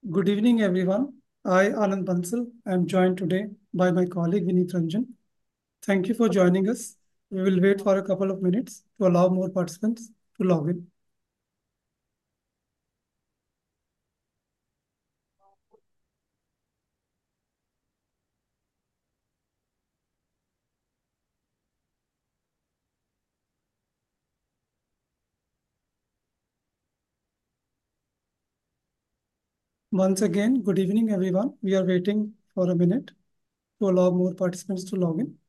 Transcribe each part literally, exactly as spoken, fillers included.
Good evening, everyone. I, Anand Bansal, am joined today by my colleague Vineet Ranjan. Thank you for joining us. We will wait for a couple of minutes to allow more participants to log in. Once again, good evening, everyone. We are waiting for a minute to allow more participants to log in.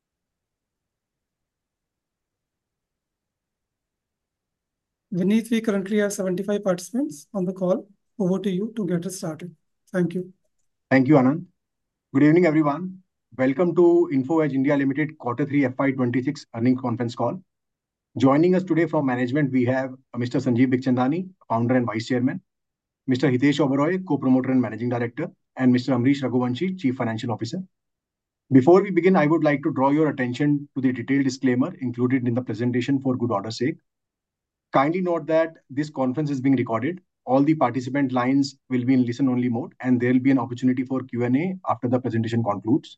Vineet, we currently have seventy-five participants on the call. Over to you to get us started. Thank you. Thank you, Anand. Good evening, everyone. Welcome to Info Edge India Limited Quarter three F Y twenty-six earnings conference call. Joining us today from management, we have Mister Sanjeev Bikhchandani, founder and vice chairman, Mister Hitesh Oberoi, co-promoter and managing director, and Mister Amrish Raghuvanshi, chief financial officer. Before we begin, I would like to draw your attention to the detailed disclaimer included in the presentation for good order's sake. Kindly note that this conference is being recorded. All the participant lines will be in listen-only mode, and there will be an opportunity for Q and A after the presentation concludes.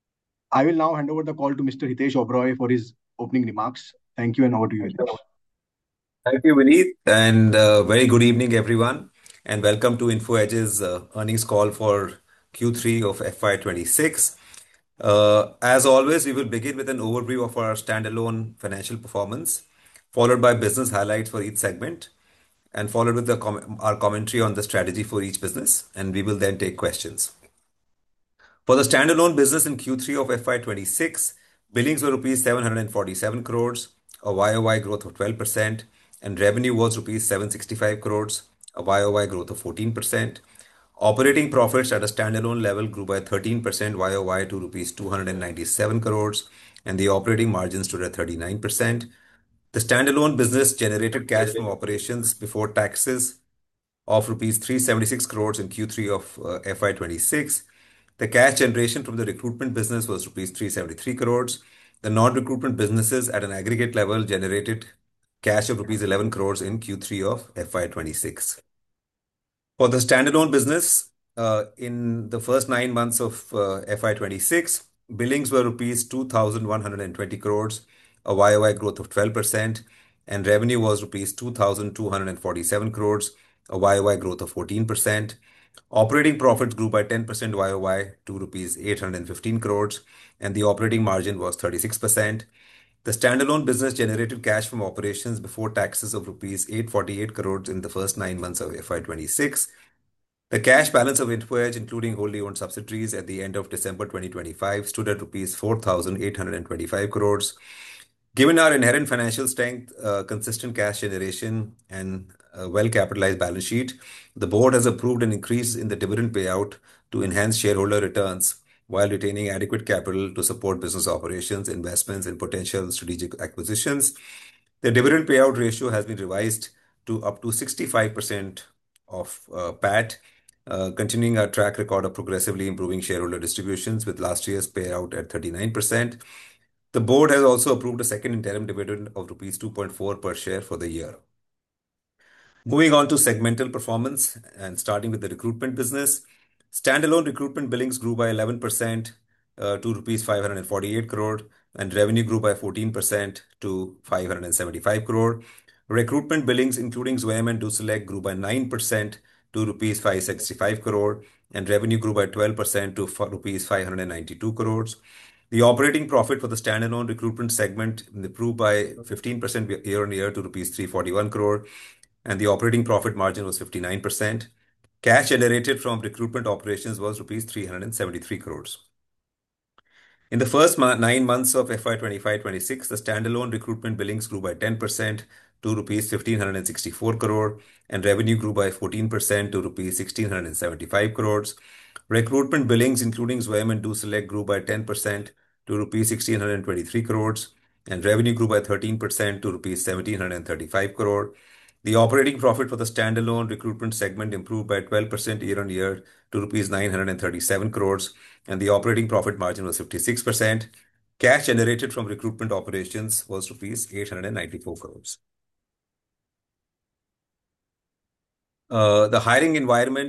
I will now hand over the call to Mister Hitesh Oberoi for his opening remarks. Thank you, and over to you, Hitesh. Thank you, Vineet, and uh, very good evening, everyone, and welcome to Info Edge's uh, earnings call for Q three of F Y twenty-six. Uh, as always, we will begin with an overview of our standalone financial performance, followed by business highlights for each segment, and followed with the com our commentary on the strategy for each business, and we will then take questions. For the standalone business in Q three of F Y twenty-six, billings were rupees seven hundred forty-seven crores, a Y O Y growth of twelve percent, and revenue was rupees seven hundred sixty-five crores, a Y O Y growth of fourteen percent. Operating profits at a standalone level grew by thirteen percent Y O Y to rupees two hundred ninety-seven crores, and the operating margin stood at thirty-nine percent. The standalone business generated cash from operations before taxes of rupees three hundred seventy-six crores in Q three of uh, F Y twenty-six. The cash generation from the recruitment business was rupees three hundred seventy-three crores. The non-recruitment businesses at an aggregate level generated cash of rupees eleven crores in Q three of F Y twenty-six. For the standalone business, uh, in the first nine months of uh, F Y twenty-six, billings were rupees two thousand one hundred twenty crores, a Y O Y growth of twelve percent, and revenue was rupees two thousand two hundred forty-seven crores, a Y O Y growth of fourteen percent. Operating profits grew by ten percent Y O Y to rupees eight hundred fifteen crores, and the operating margin was thirty-six percent. The standalone business generated cash from operations before taxes of rupees eight hundred forty-eight crores in the first nine months of F Y twenty-six. The cash balance of Info Edge, including wholly owned subsidiaries at the end of December twenty twenty-five, stood at rupees four thousand eight hundred twenty-five crores. Given our inherent financial strength, uh, consistent cash generation, and a well-capitalized balance sheet, the board has approved an increase in the dividend payout to enhance shareholder returns while retaining adequate capital to support business operations, investments, and potential strategic acquisitions. The dividend payout ratio has been revised to up to sixty-five percent of uh, P A T, uh, continuing our track record of progressively improving shareholder distributions with last year's payout at thirty-nine percent. The board has also approved a second interim dividend of rupees two point four per share for the year. Moving on to segmental performance and starting with the recruitment business, standalone recruitment billings grew by eleven percent uh, to rupees five hundred forty-eight crore, and revenue grew by fourteen percent to five hundred seventy-five crore. Recruitment billings, including Zwayam and DoSelect, grew by nine percent to rupees five hundred sixty-five crore, and revenue grew by twelve percent to rupees five hundred ninety-two crores. The operating profit for the standalone recruitment segment improved by fifteen percent year-on-year to rupees three hundred forty-one crore, and the operating profit margin was fifty-nine percent. Cash generated from recruitment operations was rupees three hundred seventy-three crores. In the first nine months of F Y twenty-five twenty-six, the standalone recruitment billings grew by ten percent to rupees one thousand five hundred sixty-four crore, and revenue grew by fourteen percent to rupees one thousand six hundred seventy-five crores. Recruitment billings, including Zwayam and DoSelect, grew by ten percent to rupees one thousand six hundred twenty-three crores, and revenue grew by thirteen percent to rupees one thousand seven hundred thirty-five crore. The operating profit for the standalone recruitment segment improved by twelve percent year-on-year to rupees nine hundred thirty-seven crores, and the operating profit margin was fifty-six percent. Cash generated from recruitment operations was rupees eight hundred ninety-four crores. Uh, the hiring environment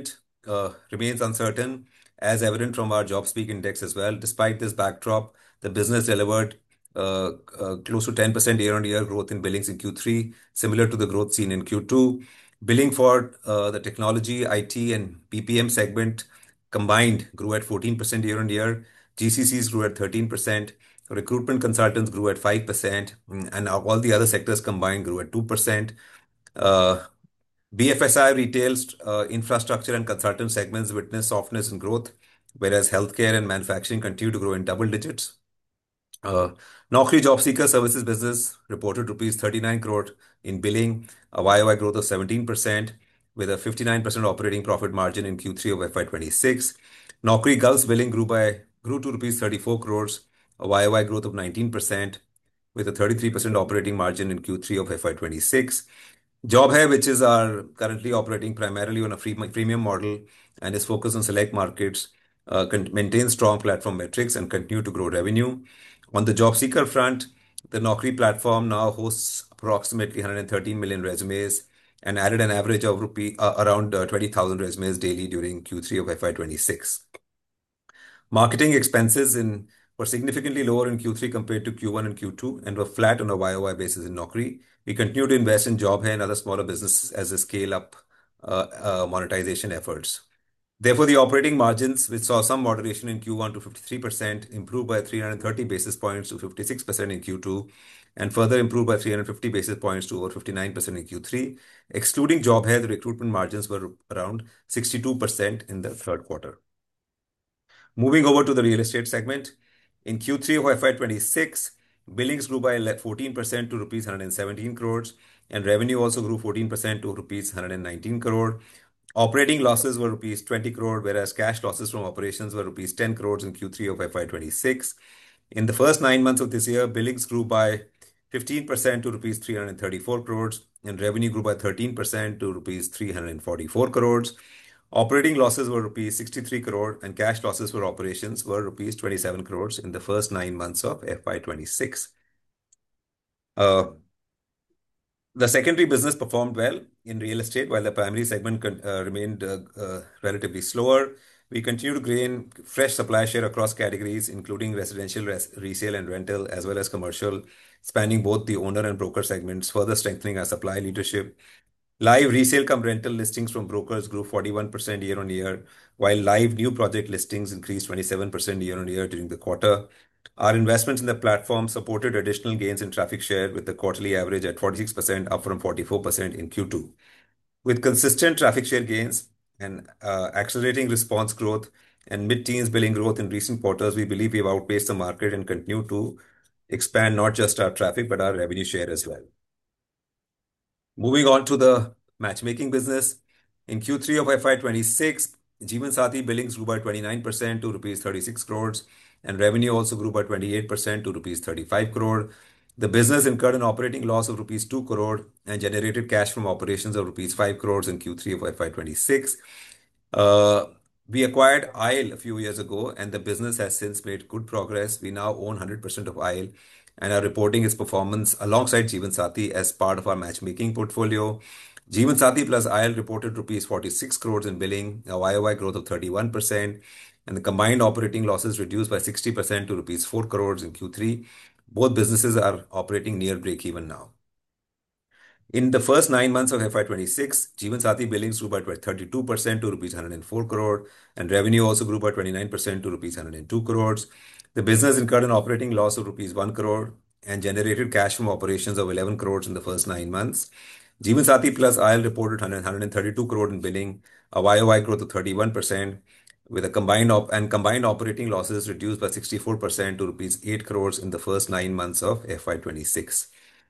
uh, remains uncertain, as evident from our JobSpeak index as well. Despite this backdrop, the business delivered uh, uh, close to ten percent year-on-year growth in billings in Q three, similar to the growth seen in Q two. Billing for uh, the technology, I T, and B P M segment combined grew at fourteen percent year-on-year. G C Cs grew at thirteen percent. Recruitment consultants grew at five percent, mm, and all the other sectors combined grew at two percent. Uh, B F S I, retail, uh, infrastructure, and consultant segments witnessed softness in growth, whereas healthcare and manufacturing continue to grow in double digits. Uh, Naukri Job Seeker Services business reported rupees thirty-nine crore in billing, a Y O Y growth of seventeen percent, with a fifty-nine percent operating profit margin in Q three of F Y twenty-six. Naukri Gulf's billing grew by grew to rupees thirty-four crores, a Y O Y growth of nineteen percent, with a thirty-three percent operating margin in Q three of F Y twenty-six. Job Hai, which is our currently operating primarily on a free premium model and is focused on select markets, uh, con- maintains strong platform metrics and continue to grow revenue. On the job seeker front, the Naukri platform now hosts approximately one hundred thirteen million resumes and added an average of rupee, uh, around uh, twenty thousand resumes daily during Q three of F Y twenty-six. Marketing expenses in were significantly lower in Q three compared to Q one and Q two and were flat on a Y O Y basis in Naukri. We continue to invest in Job Hai and other smaller businesses as they scale up uh, uh, monetization efforts. Therefore, the operating margins, which saw some moderation in Q one to fifty-three percent, improved by three hundred thirty basis points to fifty-six percent in Q two, and further improved by three hundred fifty basis points to over fifty-nine percent in Q three. Excluding Job Hai, the recruitment margins were around sixty-two percent in the third quarter. Moving over to the real estate segment, in Q three of F Y twenty-six, billings grew by fourteen percent to rupees one hundred seventeen crores, and revenue also grew fourteen percent to rupees one hundred nineteen crore. Operating losses were rupees twenty crore, whereas cash losses from operations were rupees ten crores in Q three of F Y twenty-six. In the first nine months of this year, billings grew by fifteen percent to rupees three hundred thirty-four crores, and revenue grew by thirteen percent to rupees three hundred forty-four crores. Operating losses were rupees sixty-three crore, and cash losses for operations were rupees twenty-seven crores in the first nine months of F Y twenty-six. Uh, The secondary business performed well in real estate, while the primary segment uh, remained uh, uh, relatively slower. We continue to gain fresh supply share across categories, including residential, res resale, and rental, as well as commercial, spanning both the owner and broker segments, further strengthening our supply leadership. Live resale cum rental listings from brokers grew forty-one percent year-on-year, while live new project listings increased twenty-seven percent year-on-year during the quarter. Our investments in the platform supported additional gains in traffic share, with the quarterly average at forty-six percent, up from forty-four percent in Q two. With consistent traffic share gains and uh, accelerating response growth and mid-teens billing growth in recent quarters, we believe we've outpaced the market and continue to expand not just our traffic, but our revenue share as well. Moving on to the matchmaking business. In Q three of F Y twenty-six, Jeevansathi billings grew by twenty-nine percent to rupees thirty-six crores, and revenue also grew by twenty-eight percent to rupees thirty-five crore. The business incurred an operating loss of rupees two crore and generated cash from operations of rupees five crores in Q three of F Y twenty-six. Uh, we acquired Aisle a few years ago, and the business has since made good progress. We now own one hundred percent of Aisle and are reporting its performance alongside Jeevansathi as part of our matchmaking portfolio. Jeevansathi plus Aisle reported rupees forty-six crores in billing, a Y O Y growth of thirty-one percent, and the combined operating losses reduced by sixty percent to rupees four crores in Q three. Both businesses are operating near break-even now. In the first nine months of F Y twenty-six, Jeevansathi billings grew by thirty-two percent to rupees one hundred four crore, and revenue also grew by twenty-nine percent to rupees one hundred two crores. The business incurred an operating loss of rupees one crore and generated cash from operations of eleven crores in the first nine months. Jeevansathi plus Aisle reported one hundred thirty-two crore in billing, a Y O Y growth of thirty-one percent, with a combined op and combined operating losses reduced by sixty-four percent to rupees eight crores in the first nine months of F Y twenty-six.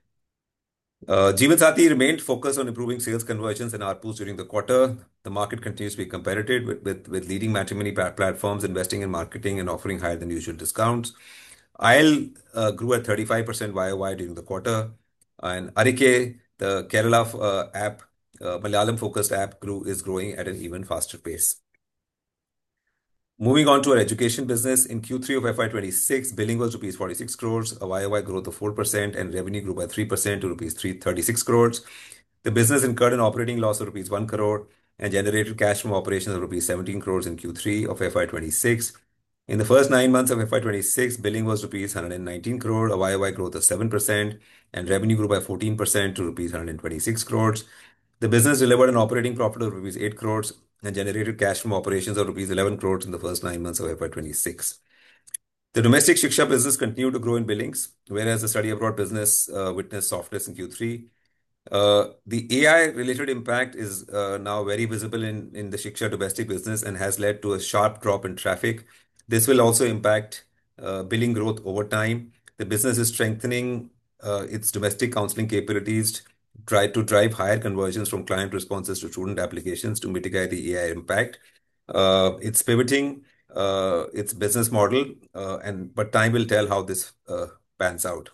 Uh, Jeevansathi remained focused on improving sales conversions and A R P Us during the quarter. The market continues to be competitive, with, with, with leading matrimony platforms investing in marketing and offering higher than usual discounts. Aisle uh, grew at thirty-five percent Y O Y during the quarter, and Arike, the Kerala uh, app, uh, Malayalam-focused app, grew is growing at an even faster pace. Moving on to our education business, in Q three of F Y twenty-six, billing was rupees forty-six crores, a Y O Y growth of four percent, and revenue grew by three percent to rupees thirty-six crores. The business incurred an operating loss of rupees one crore and generated cash from operations of rupees seventeen crores in Q three of F Y twenty-six. In the first nine months of F Y twenty-six, billing was rupees one hundred nineteen crore, a Y O Y growth of seven percent, and revenue grew by fourteen percent to rupees one hundred twenty-six crores. The business delivered an operating profit of rupees eight crores and generated cash from operations of rupees eleven crores in the first nine months of F Y twenty-six. The domestic Shiksha business continued to grow in billings, whereas the study abroad business uh, witnessed softness in Q three. Uh, the A I-related impact is uh, now very visible in, in the Shiksha domestic business and has led to a sharp drop in traffic. This will also impact uh, billing growth over time. The business is strengthening uh, its domestic counseling capabilities, try to drive higher conversions from client responses to student applications to mitigate the A I impact. Uh, it's pivoting uh, its business model, uh, and but time will tell how this uh, pans out.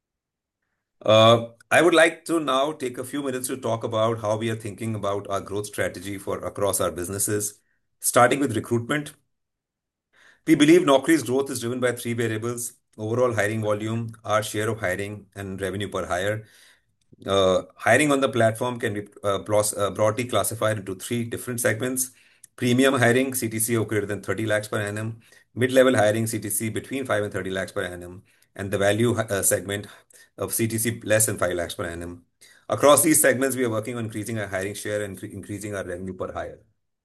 Uh, I would like to now take a few minutes to talk about how we are thinking about our growth strategy for across our businesses, starting with recruitment. We believe Naukri's growth is driven by three variables: overall hiring volume, our share of hiring, and revenue per hire. Uh, hiring on the platform can be uh, bros- uh, broadly classified into three different segments: premium hiring, C T C of greater than thirty lakhs per annum; mid-level hiring, C T C between five and thirty lakhs per annum; and the value uh, segment of C T C less than five lakhs per annum. Across these segments, we are working on increasing our hiring share and incre- increasing our revenue per hire.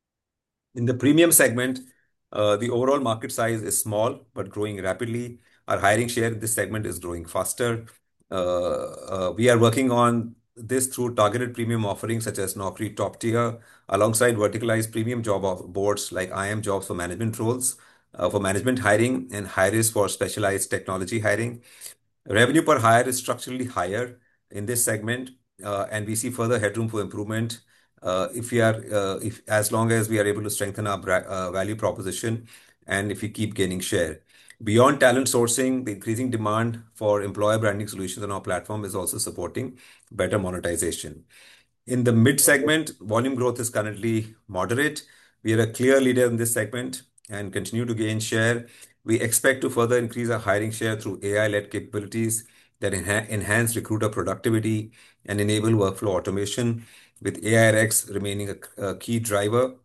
In the premium segment, uh, the overall market size is small but growing rapidly. Our hiring share in this segment is growing faster. Uh, uh, we are working on this through targeted premium offerings such as Naukri Top Tier, alongside verticalized premium job of boards like I M Jobs for management roles, uh, for management hiring, and Hiris for specialized technology hiring. Revenue per hire is structurally higher in this segment, uh, and we see further headroom for improvement uh, if we are, uh, if as long as we are able to strengthen our bra- uh, value proposition and if we keep gaining share. Beyond talent sourcing, the increasing demand for employer branding solutions on our platform is also supporting better monetization. In the mid segment, volume growth is currently moderate. We are a clear leader in this segment and continue to gain share. We expect to further increase our hiring share through A I-led capabilities that enha- enhance recruiter productivity and enable workflow automation, with A I R X remaining a, a key driver.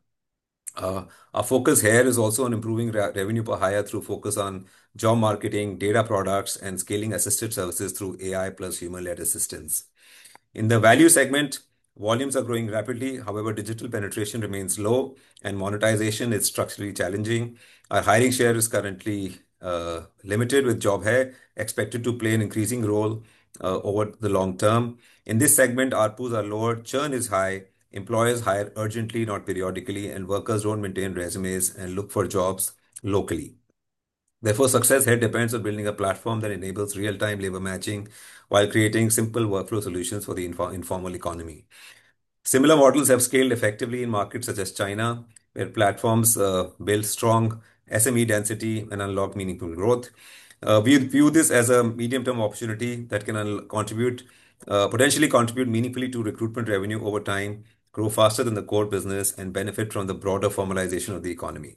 Uh, our focus here is also on improving re- revenue per hire through focus on job marketing, data products, and scaling assisted services through A I plus human-led assistance. In the value segment, volumes are growing rapidly. However, digital penetration remains low and monetization is structurally challenging. Our hiring share is currently uh, limited, with Job Hai expected to play an increasing role uh, over the long term. In this segment, A R P Us are lower, churn is high, employers hire urgently, not periodically, and workers don't maintain resumes and look for jobs locally. Therefore, success here depends on building a platform that enables real-time labor matching while creating simple workflow solutions for the info- informal economy. Similar models have scaled effectively in markets such as China, where platforms uh, build strong S M E density and unlock meaningful growth. Uh, we view this as a medium-term opportunity that can un- contribute, uh, potentially contribute meaningfully to recruitment revenue over time, grow faster than the core business, and benefit from the broader formalization of the economy.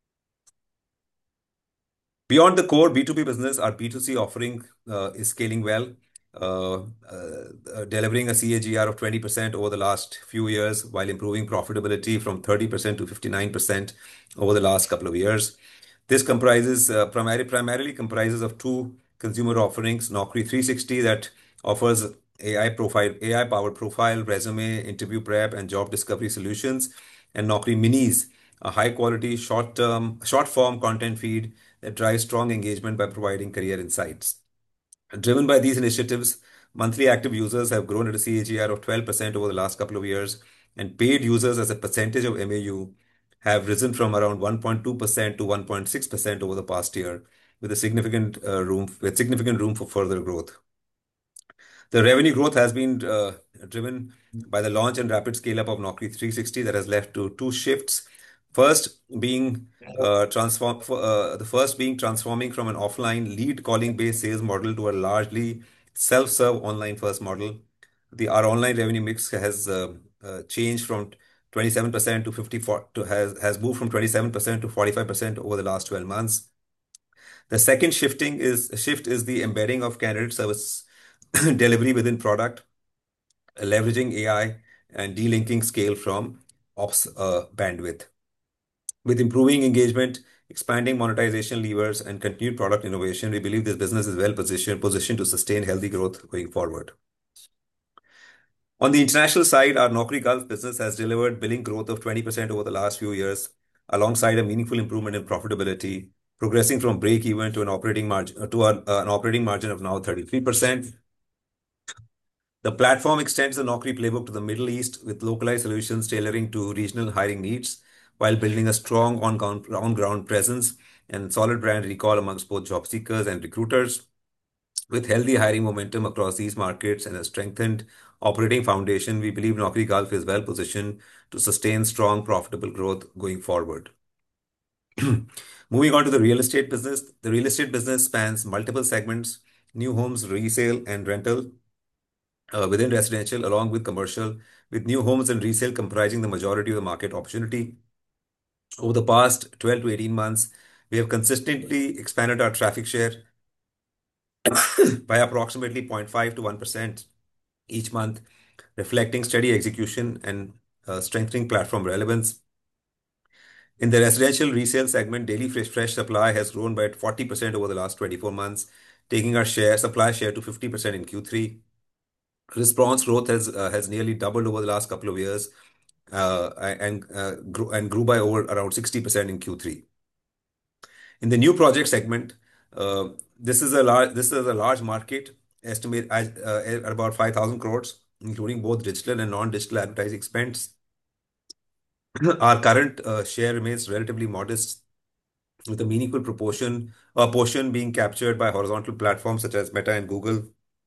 Beyond the core B two B business, our B two C offering uh, is scaling well, uh, uh, delivering a C A G R of twenty percent over the last few years while improving profitability from thirty percent to fifty-nine percent over the last couple of years. This comprises uh, primary, primarily comprises of two consumer offerings: Naukri three sixty that offers A I profile, A I powered profile, resume, interview prep, and job discovery solutions, and Naukri Minis, a high quality, short term, short form content feed that drives strong engagement by providing career insights. Driven by these initiatives, monthly active users have grown at a C A G R of twelve percent over the last couple of years, and paid users as a percentage of M A U have risen from around one point two percent to one point six percent over the past year, with a significant uh, room with significant room for further growth. The revenue growth has been uh, driven by the launch and rapid scale-up of Naukri three sixty that has led to two shifts. First being uh, transform, uh, the first being transforming from an offline lead calling based sales model to a largely self-serve online first model. The our online revenue mix has uh, uh, changed from twenty-seven percent to fifty-four to has has moved from twenty-seven percent to forty-five percent over the last twelve months. The second shifting is shift is the embedding of candidate service delivery within product, leveraging A I and delinking scale from ops uh, bandwidth. With improving engagement, expanding monetization levers, and continued product innovation, we believe this business is well positioned positioned to sustain healthy growth going forward. On the international side, our Naukri Gulf business has delivered billing growth of twenty percent over the last few years, alongside a meaningful improvement in profitability, progressing from break even to an operating margin to an, uh, an operating margin of now thirty-three percent. The platform extends the Naukri playbook to the Middle East with localized solutions tailoring to regional hiring needs, while building a strong on-ground on-ground presence and solid brand recall amongst both job seekers and recruiters. With healthy hiring momentum across these markets and a strengthened operating foundation, we believe Naukri Gulf is well positioned to sustain strong, profitable growth going forward. Moving on to the real estate business. The real estate business spans multiple segments: new homes, resale, and rental uh, within residential, along with commercial, with new homes and resale comprising the majority of the market opportunity. Over the past twelve to eighteen months, we have consistently expanded our traffic share by approximately zero point five to one percent each month, reflecting steady execution and uh, strengthening platform relevance. In the residential resale segment, daily fresh, fresh supply has grown by forty percent over the last twenty-four months, taking our share supply share to fifty percent in Q three. Response growth has uh, has nearly doubled over the last couple of years, uh, and uh, grew and grew by over around sixty percent in Q three. In the new project segment, uh, this is a large this is a large market estimate at, uh, at about five thousand crores, including both digital and non-digital advertising spends. Our current uh, share remains relatively modest, with a meaningful proportion a portion being captured by horizontal platforms such as Meta and Google.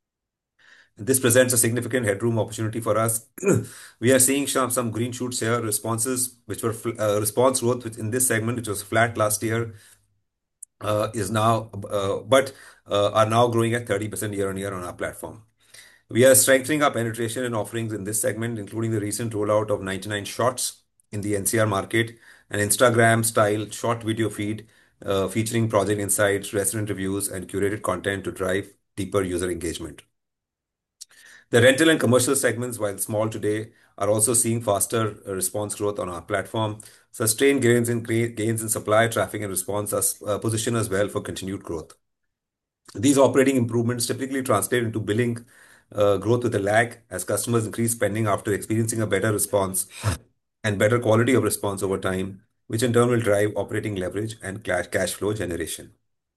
This presents a significant headroom opportunity for us. We are seeing some, some green shoots here. Responses, which were fl- uh, response growth which in this segment, which was flat last year, uh, is now, uh, but uh, are now growing at thirty percent year on year on our platform. We are strengthening our penetration and offerings in this segment, including the recent rollout of ninety-nine Shots in the N C R market, an Instagram-style short video feed uh, featuring project insights, restaurant reviews, and curated content to drive deeper user engagement. The rental and commercial segments, while small today, are also seeing faster uh, response growth on our platform. Sustained gains in gains in supply, traffic, and response us uh, position us well for continued growth. These operating improvements typically translate into billing uh, growth with a lag as customers increase spending after experiencing a better response and better quality of response over time, which in turn will drive operating leverage and cash cash flow generation.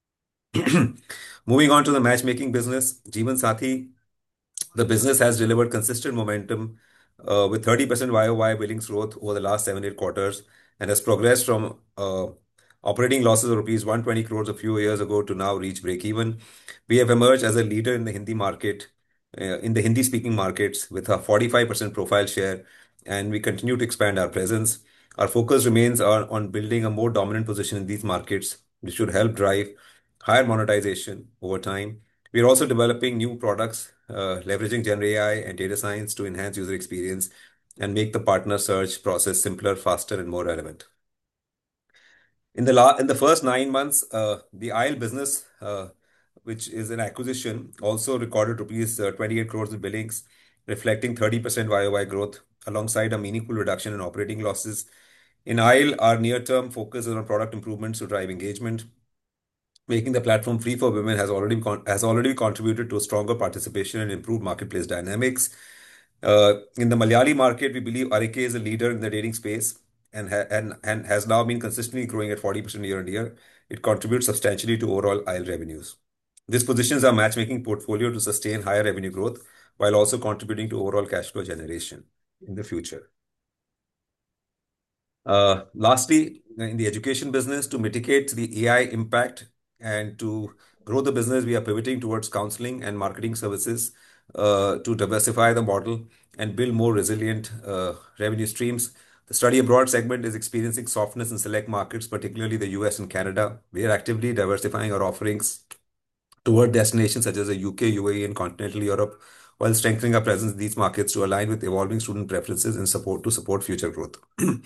Moving on to the matchmaking business, Jeevan Sathi, the business has delivered consistent momentum uh, with thirty percent Y O Y billings growth over the last seven, eight quarters and has progressed from uh, operating losses of rupees one hundred twenty crores a few years ago to now reach break even. We have emerged as a leader in the Hindi market, uh, in the Hindi speaking markets with a forty-five percent profile share, and we continue to expand our presence. Our focus remains on, on building a more dominant position in these markets, which should help drive higher monetization over time. We are also developing new products, uh, leveraging Gen A I and data science to enhance user experience and make the partner search process simpler, faster, and more relevant. In the la in the first nine months, uh, the I L business, uh, which is an acquisition, also recorded rupees uh, twenty-eight crores in billings, reflecting thirty percent Y O Y growth alongside a meaningful reduction in operating losses. In I L, our near-term focus is on product improvements to drive engagement. Making the platform free for women has already con has already contributed to stronger participation and improved marketplace dynamics. Uh, in the Malayali market, we believe Arike is a leader in the dating space and, ha and, and has now been consistently growing at forty percent year on year. It contributes substantially to overall I L revenues. This positions our matchmaking portfolio to sustain higher revenue growth while also contributing to overall cash flow generation in the future. Uh, lastly, in the education business, to mitigate the A I impact and to grow the business, we are pivoting towards counseling and marketing services uh, to diversify the model and build more resilient uh, revenue streams. The study abroad segment is experiencing softness in select markets, particularly the U S and Canada. We are actively diversifying our offerings toward destinations such as the U K, U A E, and continental Europe, while strengthening our presence in these markets to align with evolving student preferences and support to support future growth.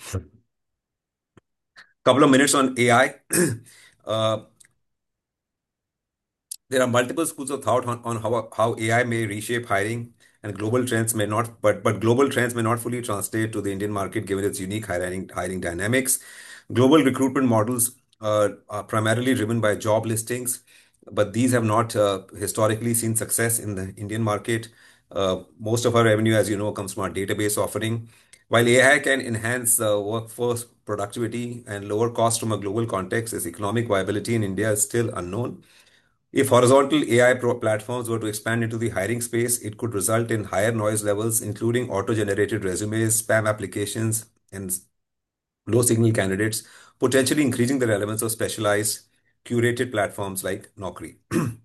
Couple of minutes on A I. uh, there are multiple schools of thought on, on how, how A I may reshape hiring and global trends may not, but but global trends may not fully translate to the Indian market given its unique hiring hiring dynamics. Global recruitment models uh, are primarily driven by job listings, but these have not uh, historically seen success in the Indian market. Uh, most of our revenue, as you know, comes from our database offering. While A I can enhance uh, workforce productivity and lower cost from a global context, its economic viability in India is still unknown. If horizontal A I pro platforms were to expand into the hiring space, it could result in higher noise levels, including auto-generated resumes, spam applications, and low-signal candidates, potentially increasing the relevance of specialized, curated platforms like Naukri.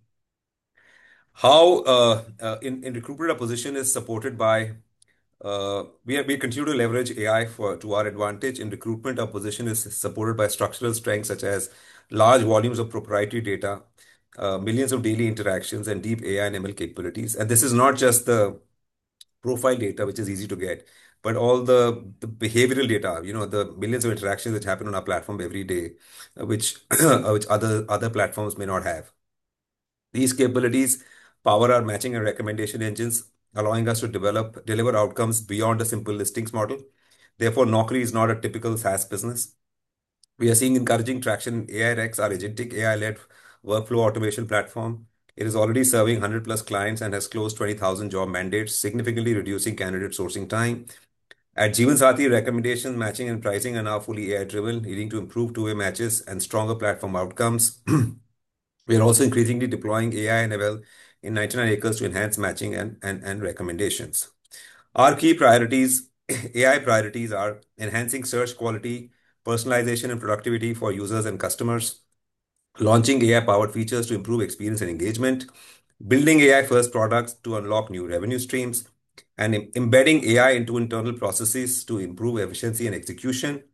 How uh, uh, in, in recruiter our position is supported by uh, we, are, we continue to leverage A I for to our advantage. In recruitment, our position is supported by structural strengths such as large volumes of proprietary data, uh, millions of daily interactions, and deep A I and M L capabilities. And this is not just the profile data, which is easy to get, but all the, the behavioral data, you know, the millions of interactions that happen on our platform every day, uh, which, which other, other platforms may not have. These capabilities power our matching and recommendation engines, allowing us to develop deliver outcomes beyond a simple listings model. Therefore, Naukri is not a typical SaaS business. We are seeing encouraging traction in A I Rex, our agentic A I-led workflow automation platform. It is already serving one hundred plus clients and has closed twenty thousand job mandates, significantly reducing candidate sourcing time. At Jeevansathi, recommendations, matching, and pricing are now fully A I-driven, leading to improved two-way matches and stronger platform outcomes. We are also increasingly deploying A I and M L in ninety-nine acres to enhance matching and, and, and recommendations. Our key priorities, A I priorities, are enhancing search quality, personalization, and productivity for users and customers, launching A I-powered features to improve experience and engagement, building A I-first products to unlock new revenue streams, and em- embedding A I into internal processes to improve efficiency and execution.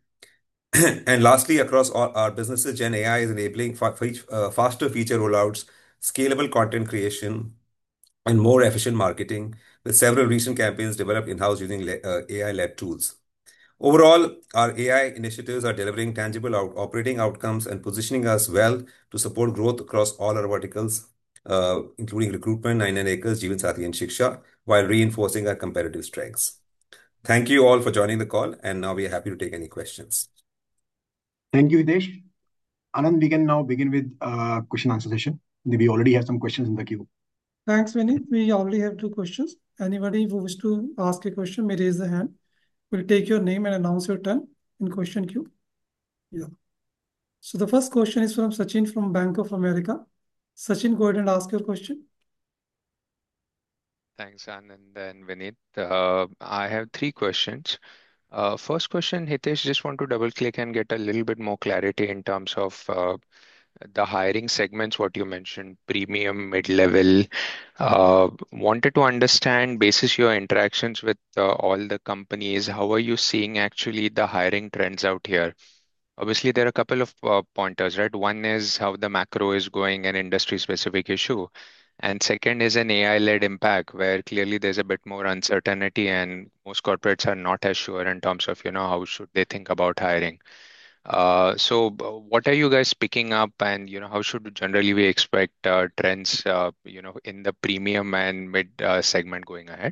And lastly, across all our businesses, Gen A I is enabling fa- fe- uh, faster feature rollouts, scalable content creation, and more efficient marketing, with several recent campaigns developed in-house using le- uh, A I-led tools. Overall, our A I initiatives are delivering tangible out- operating outcomes and positioning us well to support growth across all our verticals, uh, including recruitment, ninety-nine acres, Jeevansathi, and Shiksha, while reinforcing our competitive strengths. Thank you all for joining the call, and now we are happy to take any questions. Thank you, Hitesh. Anand, we can now begin with uh, question answer session. We already have some questions in the queue. Thanks, Vinny. We already have two questions. Anybody who wishes to ask a question may raise the hand. We'll take your name and announce your turn in question queue. Yeah. So the first question is from Sachin from Bank of America. Sachin, go ahead and ask your question. Thanks, Anand and Vineet. Uh, I have three questions. Uh, first question, Hitesh, just want to double click and get a little bit more clarity in terms of uh, the hiring segments, what you mentioned, premium, mid-level. Uh, wanted to understand, basis your interactions with uh, all the companies, how are you seeing actually the hiring trends out here? Obviously, there are a couple of uh, pointers, right? One is how the macro is going, an industry-specific issue. And second is an A I-led impact where clearly there's a bit more uncertainty and most corporates are not as sure in terms of, you know, how should they think about hiring. Uh, so b- what are you guys picking up and, you know, how should generally we expect uh, trends, uh, you know, in the premium and mid uh, segment going ahead?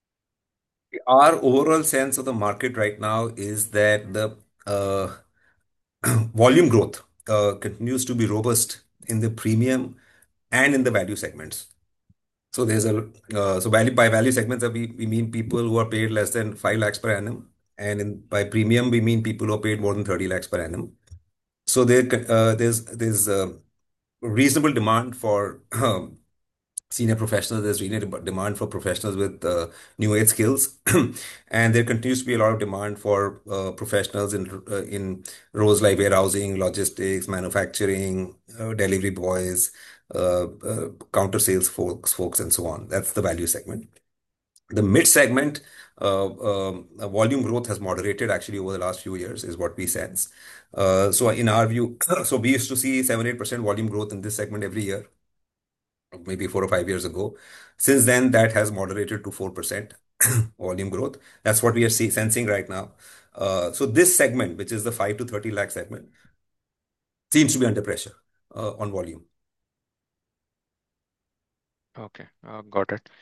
Our overall sense of the market right now is that the uh, volume growth uh, continues to be robust in the premium and in the value segments. So there's a uh, so value by value segments uh, we we mean people who are paid less than five lakhs per annum, and in by premium we mean people who are paid more than thirty lakhs per annum. So there uh, there's there's uh, reasonable demand for um, senior professionals. There's really a demand for professionals with uh, new age skills, and there continues to be a lot of demand for uh, professionals in uh, in roles like warehousing, logistics, manufacturing, uh, delivery boys, uh, uh, counter sales folks, folks, and so on. That's the value segment. The mid segment, uh, um, uh, volume growth has moderated actually over the last few years, is what we sense. Uh, so in our view, so we used to see seven, eight percent volume growth in this segment every year, maybe four or five years ago. Since then, that has moderated to four percent volume growth. That's what we are see, sensing right now. Uh, so this segment, which is the five to thirty lakh segment, seems to be under pressure uh, on volume. Okay, uh, got it.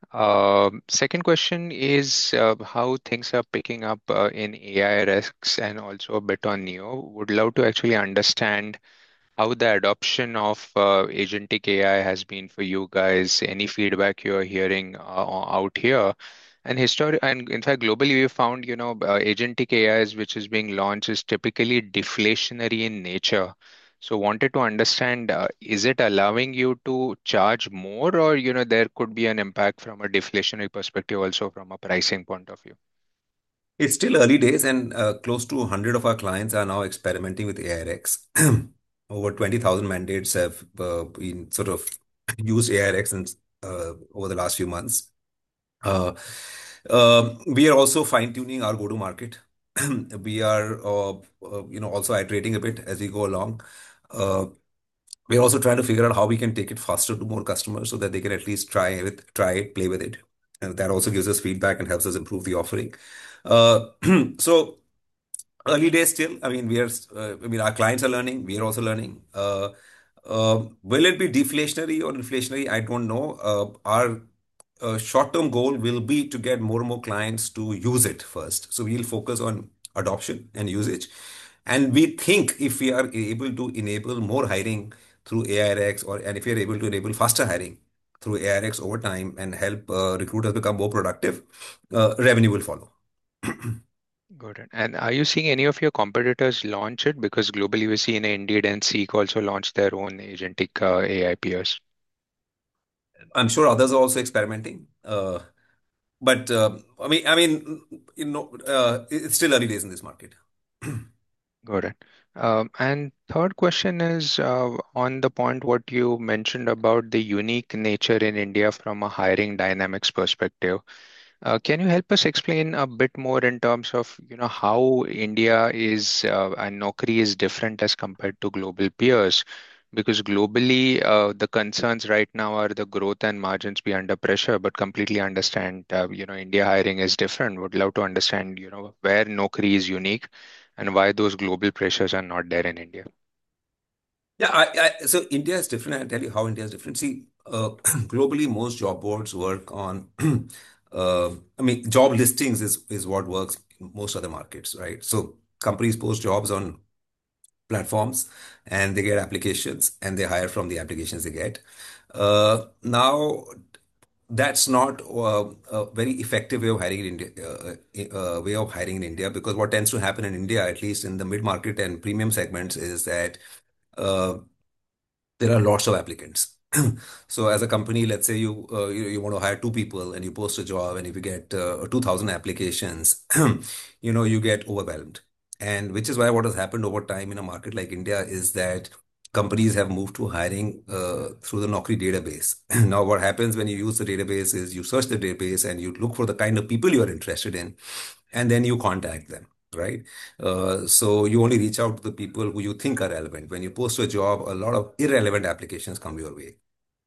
Um, second question is uh, how things are picking up uh, in A I risks and also a bit on Neo. Would love to actually understand how the adoption of uh, agentic A I has been for you guys. Any feedback you're hearing uh, out here? And histori- and in fact, globally, we found, you know, uh, agentic A Is which is being launched is typically deflationary in nature. So wanted to understand, uh, is it allowing you to charge more, or, you know, there could be an impact from a deflationary perspective also from a pricing point of view? It's still early days, and uh, close to one hundred of our clients are now experimenting with A I R X. Over twenty thousand mandates have uh, been sort of used A I R X in, uh, over the last few months. Uh, um, we are also fine-tuning our go-to-market. We are, uh, uh, you know, also iterating a bit as we go along. Uh, we're also trying to figure out how we can take it faster to more customers so that they can at least try with try it, play with it, and that also gives us feedback and helps us improve the offering. Uh, so early days still. I mean, we are. Uh, I mean, our clients are learning. We are also learning. Uh, uh, will it be deflationary or inflationary? I don't know. Uh, our uh, short-term goal will be to get more and more clients to use it first. So we'll focus on adoption and usage. And we think if we are able to enable more hiring through A I R X, or and if we are able to enable faster hiring through A I R X over time and help uh, recruiters become more productive, uh, revenue will follow. Got it. And are you seeing any of your competitors launch it? Because globally we see in Indeed and Seek also launch their own agentic uh, A I peers. I'm sure others are also experimenting. Uh, but uh, I mean, I mean, you know, uh, it's still early days in this market. Got it. Um, and third question is uh, on the point what you mentioned about the unique nature in India from a hiring dynamics perspective. Uh, can you help us explain a bit more in terms of, you know, how India is uh, and Naukri is different as compared to global peers? Because globally, uh, the concerns right now are the growth and margins be under pressure, but completely understand, uh, you know, India hiring is different. Would love to understand, you know, where Naukri is unique and why those global pressures are not there in India. Yeah, I, I, so India is different. I'll tell you how India is different. See, uh, globally, most job boards work on, uh, I mean, job listings is, is what works in most other markets, right? So companies post jobs on platforms and they get applications and they hire from the applications they get. Uh, now, that's not uh, a very effective way of hiring in India, uh, uh, way of hiring in India, because what tends to happen in India, at least in the mid market and premium segments, is that uh, there are lots of applicants. So as a company, let's say you, uh, you you want to hire two people and you post a job, and if you get uh, two thousand applications, you know, you get overwhelmed. And which is why what has happened over time in a market like India is that companies have moved to hiring uh, through the Naukri database. Now, what happens when you use the database is you search the database and you look for the kind of people you are interested in, and then you contact them, right? Uh, so you only reach out to the people who you think are relevant. When you post a job, a lot of irrelevant applications come your way.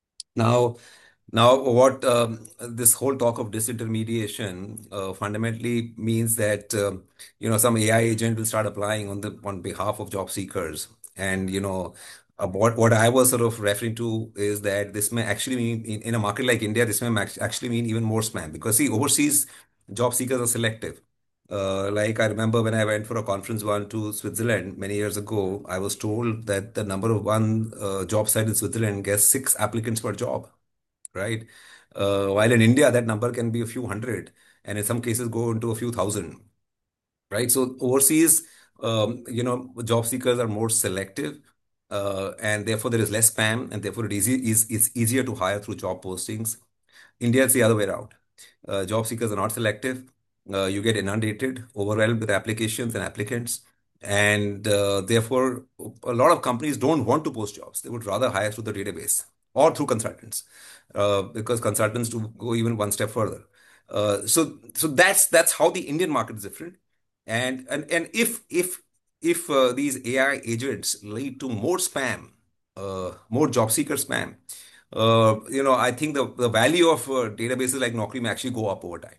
Now, now what um, this whole talk of disintermediation uh, fundamentally means that um, you know, some A I agent will start applying on the on behalf of job seekers, and you know, uh, what what I was sort of referring to is that this may actually mean in, in a market like India, this may mac- actually mean even more spam, because see, overseas job seekers are selective. Uh, like I remember when I went for a conference one to Switzerland many years ago, I was told that the number of one uh, job site in Switzerland gets six applicants per job, right? Uh, while in India, that number can be a few hundred, and in some cases go into a few thousand, right? So overseas, um, you know, job seekers are more selective, uh, and therefore there is less spam, and therefore it is, is it's easier to hire through job postings. India is the other way around. Uh, job seekers are not selective. Uh, you get inundated, overwhelmed with applications and applicants. And uh, therefore, a lot of companies don't want to post jobs. They would rather hire through the database or through consultants, uh, because consultants do go even one step further. Uh, so, so that's that's how the Indian market is different. And and and if if if uh, these A I agents lead to more spam, uh, more job seeker spam, uh, you know, I think the, the value of uh, databases like Naukri may actually go up over time.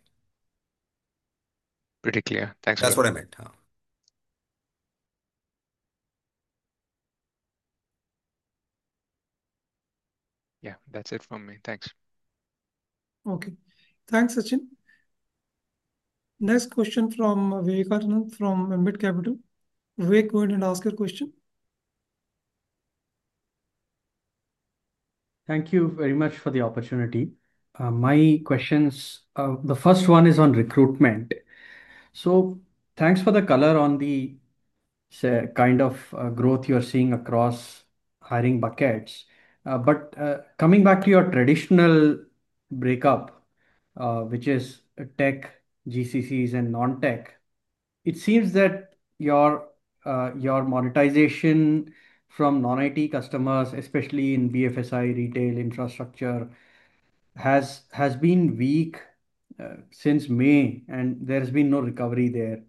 Pretty clear. Thanks a That's lot. what I meant. Huh? Yeah, that's it from me. Thanks. Okay. Thanks, Sachin. Next question from Vivekanand from Ambit Capital. Vivek, go ahead and ask your question. Thank you very much for the opportunity. Uh, my questions, uh, the first one is on recruitment. So, thanks for the color on the say, kind of uh, growth you're seeing across hiring buckets. Uh, but uh, coming back to your traditional breakup, uh, which is tech, G C Cs, and non-tech, it seems that your uh, your monetization from non-I T customers, especially in B F S I, retail, infrastructure, has has been weak uh, since May, and there's been no recovery there.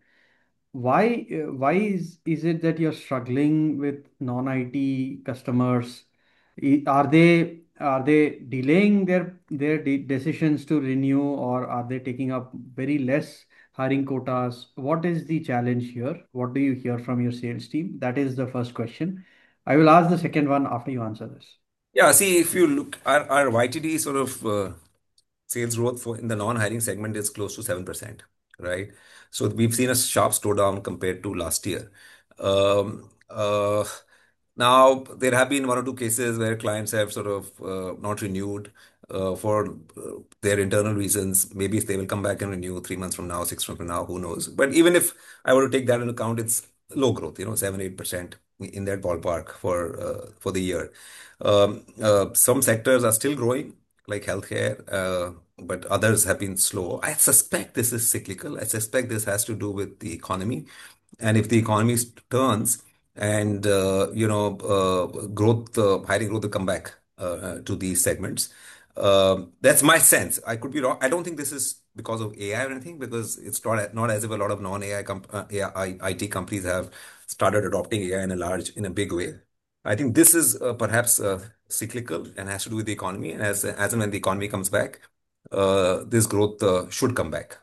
Why uh, why is is it that you're struggling with non-I T customers? I- Are they are they delaying their their de decisions to renew, or are they taking up very less hiring quotas? What is the challenge here? What do you hear from your sales team? That is the first question. I will ask the second one after you answer this. Yeah, see, if you look, our, our Y T D sort of uh, sales growth for in the non-hiring segment is close to seven percent, right? So we've seen a sharp slowdown compared to last year. Um, uh, Now, there have been one or two cases where clients have sort of uh, not renewed uh, for uh, their internal reasons. Maybe if they will come back and renew three months from now, six months from now, who knows? But even if I were to take that into account, it's low growth, you know, seven, eight percent in that ballpark for uh, for the year. Um, uh, some sectors are still growing, like healthcare, uh, but others have been slow. I suspect this is cyclical. I suspect this has to do with the economy. And if the economy turns and uh, you know uh, growth, uh, hiring growth will come back uh, uh, to these segments. Um that's my sense. I could be wrong. I don't think this is because of A I or anything, because it's not not as if a lot of non-A I comp uh, A I, I T companies have started adopting A I in a large, in a big way. I think this is uh, perhaps uh, cyclical and has to do with the economy. And as as and when the economy comes back, uh, this growth uh, should come back.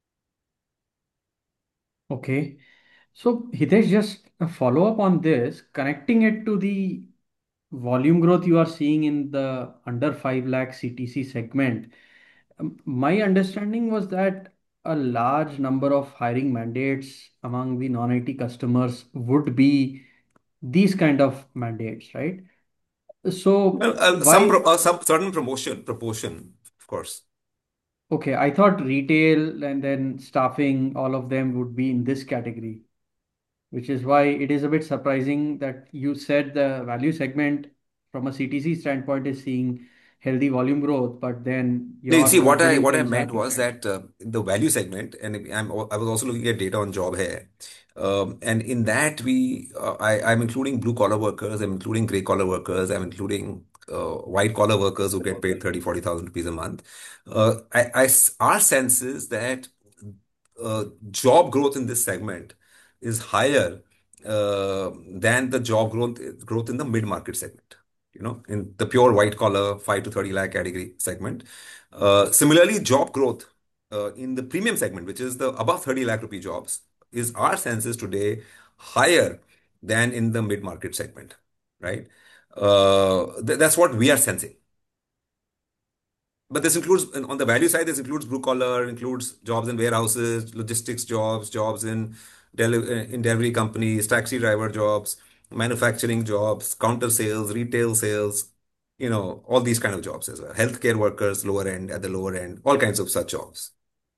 Okay. So, Hitesh, just a follow-up on this, connecting it to the volume growth you are seeing in the under five lakh C T C segment. Um, My understanding was that a large number of hiring mandates among the non-I T customers would be these kind of mandates, right? So Well, uh, some why? pro uh, some certain promotion proportion, of course. Okay, I thought retail and then staffing, all of them would be in this category, which is why it is a bit surprising that you said the value segment from a C T C standpoint is seeing healthy volume growth, but then No, your see, what I marketing what I trends are meant was different. that uh, the value segment, and I'm al- I was also looking at data on job here, um, and in that we uh, I I'm including blue collar workers, I'm including gray collar workers, I'm including uh, white collar workers who get paid thirty forty thousand rupees a month. Uh, I, I s- our sense is that uh, job growth in this segment is higher uh, than the job growth growth in the mid market segment. You know, in the pure white collar five to thirty lakh category segment. Uh, similarly, job growth uh, in the premium segment, which is the above thirty lakh rupee jobs, is our census today higher than in the mid market segment, right? Uh, th- that's what we are sensing. But this includes, on the value side, this includes blue collar, includes jobs in warehouses, logistics jobs, jobs in deli uh, in delivery companies, taxi driver jobs, manufacturing jobs, counter sales, retail sales, you know, all these kind of jobs as well. Healthcare workers, lower end, at the lower end, all kinds of such jobs.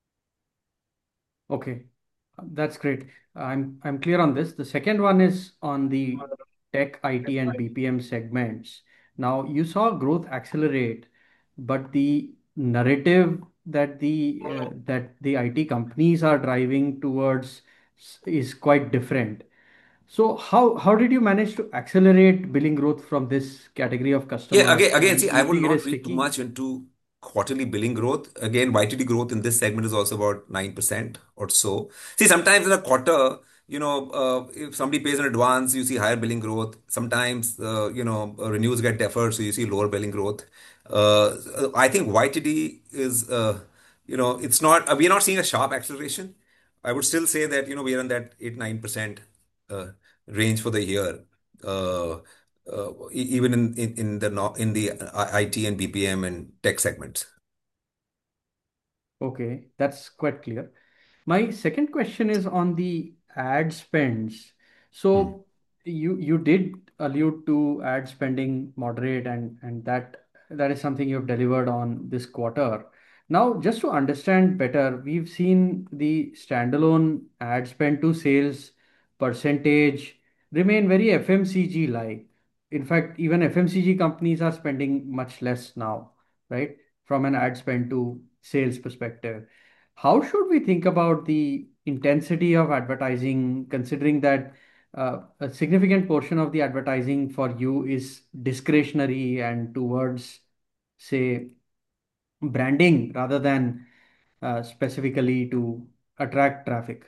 Okay, that's great. I'm I'm clear on this. The second one is on the tech, I T, and B P M segments. Now, you saw growth accelerate, but the narrative that the uh, that the I T companies are driving towards s- is quite different. So how how did you manage to accelerate billing growth from this category of Yeah, customers? again, Uh, again, Do, see, do I you will think it not is read too sticky? much into quarterly billing growth. Again, Y T D growth in this segment is also about nine percent or so. See, sometimes in a quarter, you know, uh, if somebody pays in advance, you see higher billing growth. Sometimes, uh, you know, uh, renewals get deferred, so you see lower billing growth. Uh, I think Y T D is, uh, you know, it's not, uh, we're not seeing a sharp acceleration. I would still say that, you know, we are in that eight nine percent uh, range for the year. Uh, uh, e- Even in, in, in the no- in the I T and B P M and tech segments. Okay, that's quite clear. My second question is on the ad spends. Hmm. So you you did allude to ad spending moderate, and and that that is something you've delivered on this quarter. Now, just to understand better, we've seen the standalone ad spend to sales percentage remain very F M C G like. In fact, even F M C G companies are spending much less now, right? From an ad spend to sales perspective. How should we think about the intensity of advertising, considering that uh, a significant portion of the advertising for you is discretionary and towards, say, branding rather than uh, specifically to attract traffic?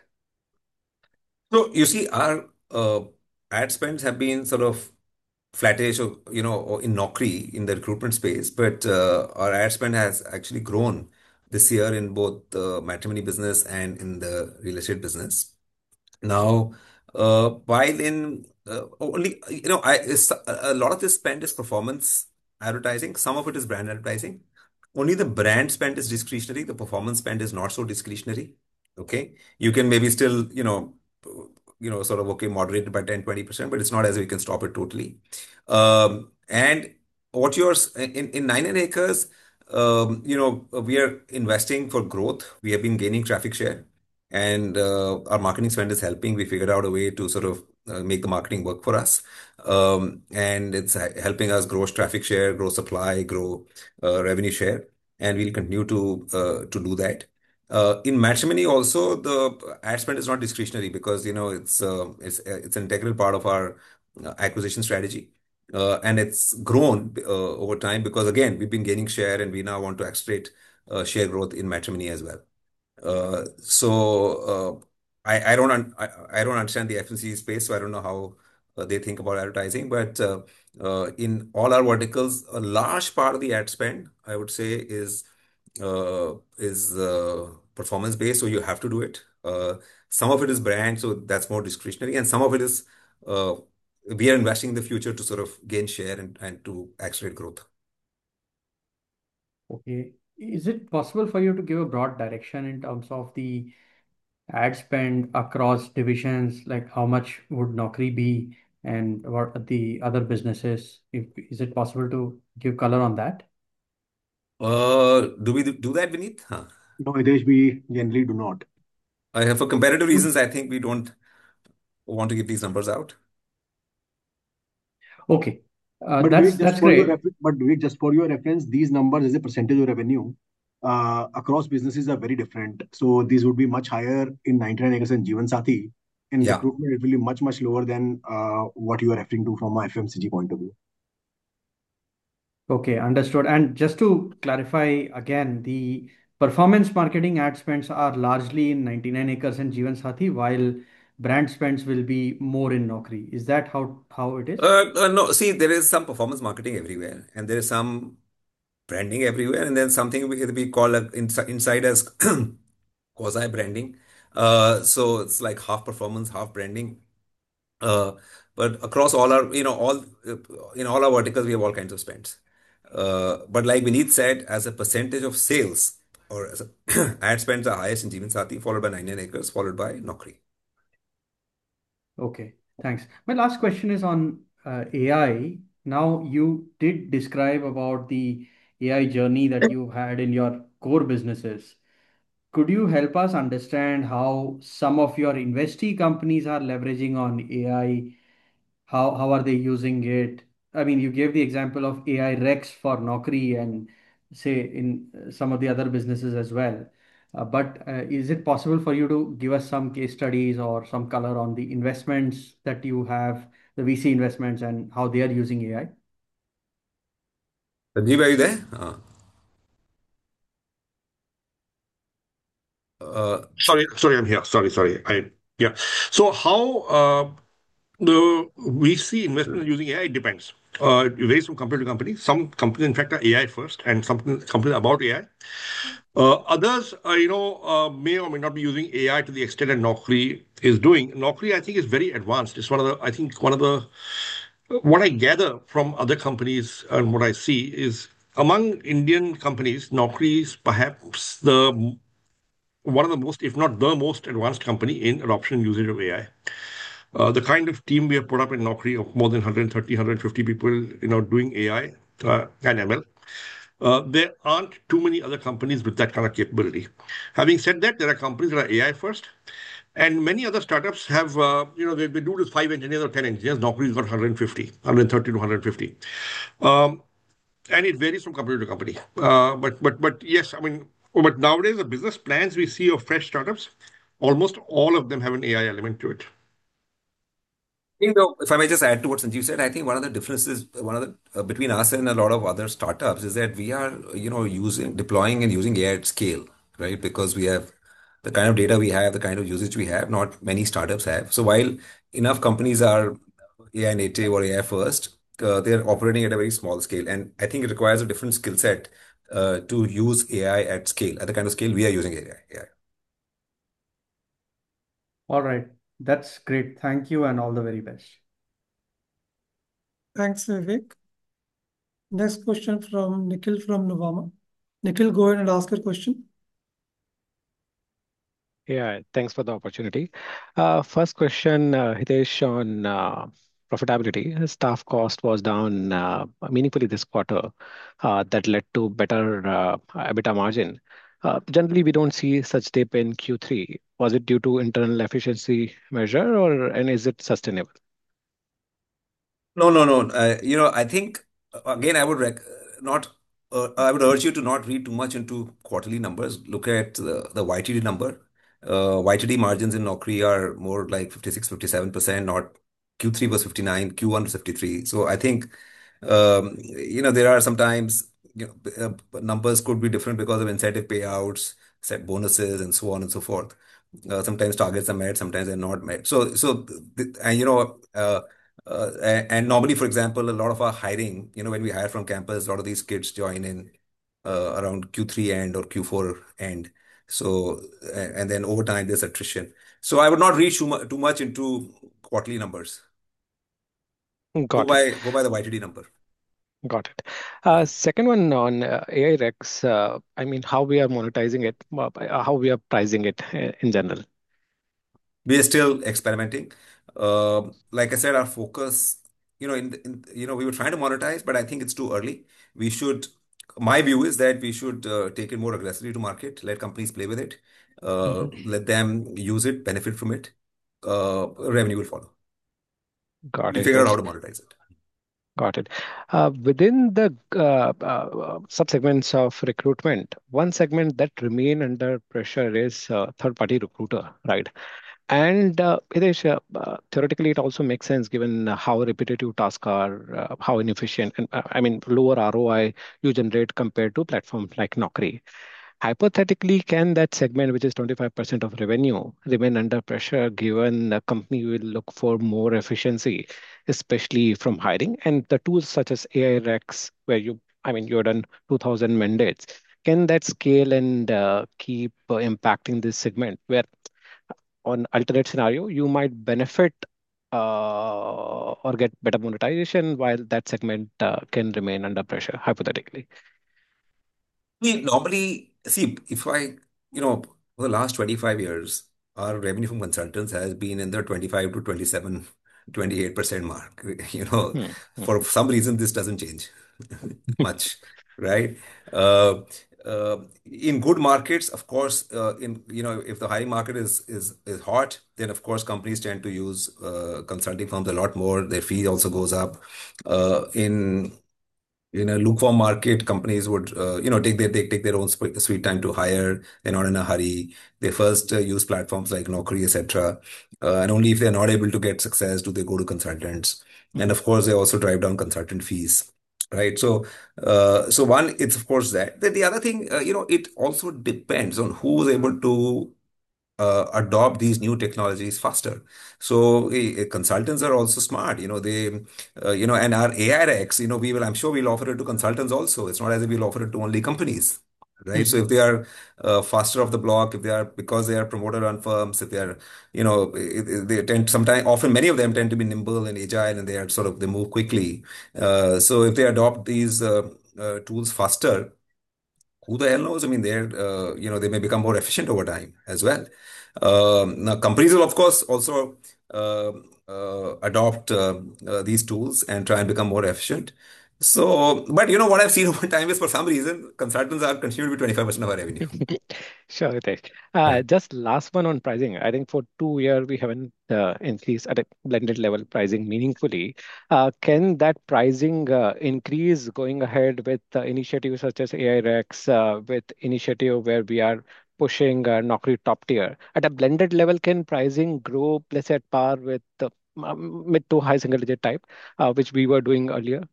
So you see, our uh, ad spends have been sort of flattish, or you know, or in Naukri in the recruitment space, but uh, our ad spend has actually grown this year in both the matrimony business and in the real estate business. Now, uh, while in uh, only, you know, I it's, a a lot of this spend is performance advertising. Some of it is brand advertising. Only the brand spend is discretionary. The performance spend is not so discretionary. Okay. You can maybe still, you know, you know, sort of, okay, moderate it by ten, twenty percent, but it's not as if we can stop it totally. Um, and what you're s- in, in nine and acres, um, you know, we are investing for growth. We have been gaining traffic share, and uh, our marketing spend is helping. We figured out a way to sort of uh, make the marketing work for us. Um, and it's uh, helping us grow traffic share, grow supply, grow uh, revenue share, and we'll continue to uh, to do that. Uh, in matrimony also, the ad spend is not discretionary because you know it's uh, it's uh, it's an integral part of our uh, acquisition strategy. Uh, and it's grown uh, over time because again we've been gaining share and we now want to accelerate uh, share growth in matrimony as well. Uh, so uh, I I don't un I, I don't understand the F M C G space, so I don't know how uh, they think about advertising. But uh, uh, in all our verticals, a large part of the ad spend, I would say, is uh, is uh, performance based, so you have to do it. Uh, some of it is brand, so that's more discretionary, and some of it is uh, we are investing in the future to sort of gain share and, and to accelerate growth. Okay. Is it possible for you to give a broad direction in terms of the ad spend across divisions, like how much would Naukri be and what are the other businesses? If, is it possible to give color on that? Uh, do we do do that, Vineet? Huh. No, Hitesh, we generally do not. I have for competitive reasons, I think we don't want to give these numbers out. Okay. Uh, But Vivek, that's just that's for your great. refer- but Vivek, just for your reference, these numbers as a percentage of revenue uh, across businesses are very different. So these would be much higher in ninety-nine acres and Jeevan Sathi. In Yeah. recruitment, it will be much, much lower than uh, what you are referring to from a F M C G point of view. Okay, understood. And just to clarify again, the performance marketing ad spends are largely in ninety-nine acres and Jeevan Sathi, while brand spends will be more in Naukri. Is that how how it is? Uh, uh, no, see, there is some performance marketing everywhere, and there is some branding everywhere, and then something we, we call a, inside, inside as quasi branding. Uh, so it's like half performance, half branding. Uh, but across all our, you know, all uh, in all our verticals, we have all kinds of spends. Uh, but like Vineet said, as a percentage of sales, or as a ad spends are highest in Jeevan Sathi, followed by ninety-nine acres, followed by Naukri. Okay, thanks. My last question is on uh, A I. Now, you did describe about the A I journey that you had in your core businesses. Could you help us understand how some of your investee companies are leveraging on A I? How how are they using it? I mean, you gave the example of A I Rex for Naukri and say in uh, some of the other businesses as well. Uh, but uh, is it possible for you to give us some case studies or some color on the investments that you have, the V C investments, and how they are using A I? Sanjeev, are you there? Uh, uh, Sorry, sorry, I'm here. Sorry, sorry. I yeah. So how uh, the we see investment using A I depends. Uh, it varies from company to company. Some companies, in fact, are A I first, and some companies are about A I. Uh, others, uh, you know, uh, may or may not be using A I to the extent that Naukri is doing. Naukri, I think, is very advanced. It's one of the, I think, one of the, what I gather from other companies and what I see is among Indian companies, Naukri is perhaps the one of the most, if not the most advanced company in adoption and usage of A I. Uh, the kind of team we have put up in Naukri of more than one hundred thirty, one hundred fifty people, you know, doing A I uh, and M L. Uh, there aren't too many other companies with that kind of capability. Having said that, there are companies that are A I first, and many other startups have, uh, you know, they, they do with five engineers or ten engineers. Naukri's got one hundred fifty, one hundred thirty to one hundred fifty. Um, and it varies from company to company. Uh, but but but yes, I mean, but nowadays the business plans we see of fresh startups, almost all of them have an A I element to it. You know, if I may just add to what Sanjeev said, I think one of the differences, one of the uh, between us and a lot of other startups is that we are, you know, using, deploying and using A I at scale, right? Because we have the kind of data we have, the kind of usage we have, not many startups have. So while enough companies are A I native or A I first, uh, they're operating at a very small scale, and I think it requires a different skill set uh, to use A I at scale, at the kind of scale we are using A I. All right. That's great. Thank you and all the very best. Thanks, Vivek. Next question from Nikhil from Nuvama. Nikhil, go ahead and ask your question. Yeah, thanks for the opportunity. Uh, first question, uh, Hitesh, on uh, profitability. Staff cost was down uh, meaningfully this quarter. Uh, that led to better uh, EBITDA margin. Uh, generally, we don't see such dip in Q three. Was it due to internal efficiency measure, or and is it sustainable? No, no, no. Uh, you know, I think uh, again, I would rec not. Uh, I would urge you to not read too much into quarterly numbers. Look at the, the Y T D number. Uh, Y T D margins in Naukri are more like fifty-six, fifty-seven percent, not Q three was fifty-nine, Q one was fifty-three. So I think, um, you know, there are sometimes, you know, uh, numbers could be different because of incentive payouts, set bonuses, and so on and so forth. Uh, sometimes targets are met, sometimes they're not met. So, so, th- and you know, uh, uh, a- and normally, for example, a lot of our hiring, you know, when we hire from campus, a lot of these kids join in uh, around Q three end or Q four end. So, a- and then over time, there's attrition. So I would not read too much, too much into quarterly numbers. Go Got it. by, go by the Y T D number. Got it. Uh, second one on uh, A I Rex. Uh, I mean, how we are monetizing it, uh, how we are pricing it uh, in general. We are still experimenting. Uh, like I said, our focus, you know, in, in you know, we were trying to monetize, but I think it's too early. We should. My view is that we should uh, take it more aggressively to market. Let companies play with it. Uh, Mhm. let them use it, benefit from it. Uh, revenue will follow. Got We'll it. figure out Got how it. to monetize it. Got it. Uh, within the uh, uh, subsegments of recruitment, one segment that remain under pressure is uh, third-party recruiter, right? And uh, Hitesh, uh, uh, theoretically, it also makes sense given how repetitive tasks are, uh, how inefficient, and uh, I mean, lower R O I you generate compared to platforms like Naukri. Hypothetically, can that segment, which is twenty-five percent of revenue, remain under pressure given the company will look for more efficiency, especially from hiring? And the tools such as A I Rex, where you, I mean, you've done two thousand mandates, can that scale and uh, keep uh, impacting this segment where on alternate scenario, you might benefit uh, or get better monetization while that segment uh, can remain under pressure, hypothetically? We normally see if I, you know, for the last twenty-five years, our revenue from consultants has been in the twenty-five to twenty-seven, twenty-eight percent mark. You know, Hmm, hmm. for some reason, this doesn't change much, right? Uh, uh, in good markets, of course, uh, in you know, if the hiring market is is is hot, then of course companies tend to use uh, consulting firms a lot more. Their fee also goes up. Uh, in in a lukewarm market, companies would, uh, you know, take their take, take their own sp- sweet time to hire. They're not in a hurry. They first uh, use platforms like Naukri, et cetera. Uh, and only if they're not able to get success do they go to consultants. And Mhm. of course, they also drive down consultant fees, right? So, uh, so one, it's of course that. Then the other thing, uh, you know, it also depends on who's able to uh, adopt these new technologies faster. So eh, eh, consultants are also smart, you know, they, uh, you know, and our A I Rex, you know, we will, I'm sure we'll offer it to consultants also. It's not as if we'll offer it to only companies, right? So if they are uh, faster off the block, if they are, because they are promoter run firms, if they are, you know, eh, eh, they tend sometimes, often many of them tend to be nimble and agile and they are sort of, they move quickly. Uh, so if they adopt these, uh, uh, tools faster, who the hell knows? I mean, they're, uh, you know, they may become more efficient over time as well. Um, now, companies will, of course, also uh, uh, adopt uh, uh, these tools and try and become more efficient. So, but you know what I've seen over time is for some reason, consultants are continuing to be twenty-five percent of our revenue. Sure, Hitesh. Yeah. Uh, just last one on pricing. I think for two years we haven't uh, increased at a blended level pricing meaningfully. Uh, can that pricing uh, increase going ahead with uh, initiatives such as A I Rex, uh, with initiative where we are pushing uh, Naukri top tier? At a blended level, can pricing grow, let's say, at par with the um, mid to high single digit type, uh, which we were doing earlier?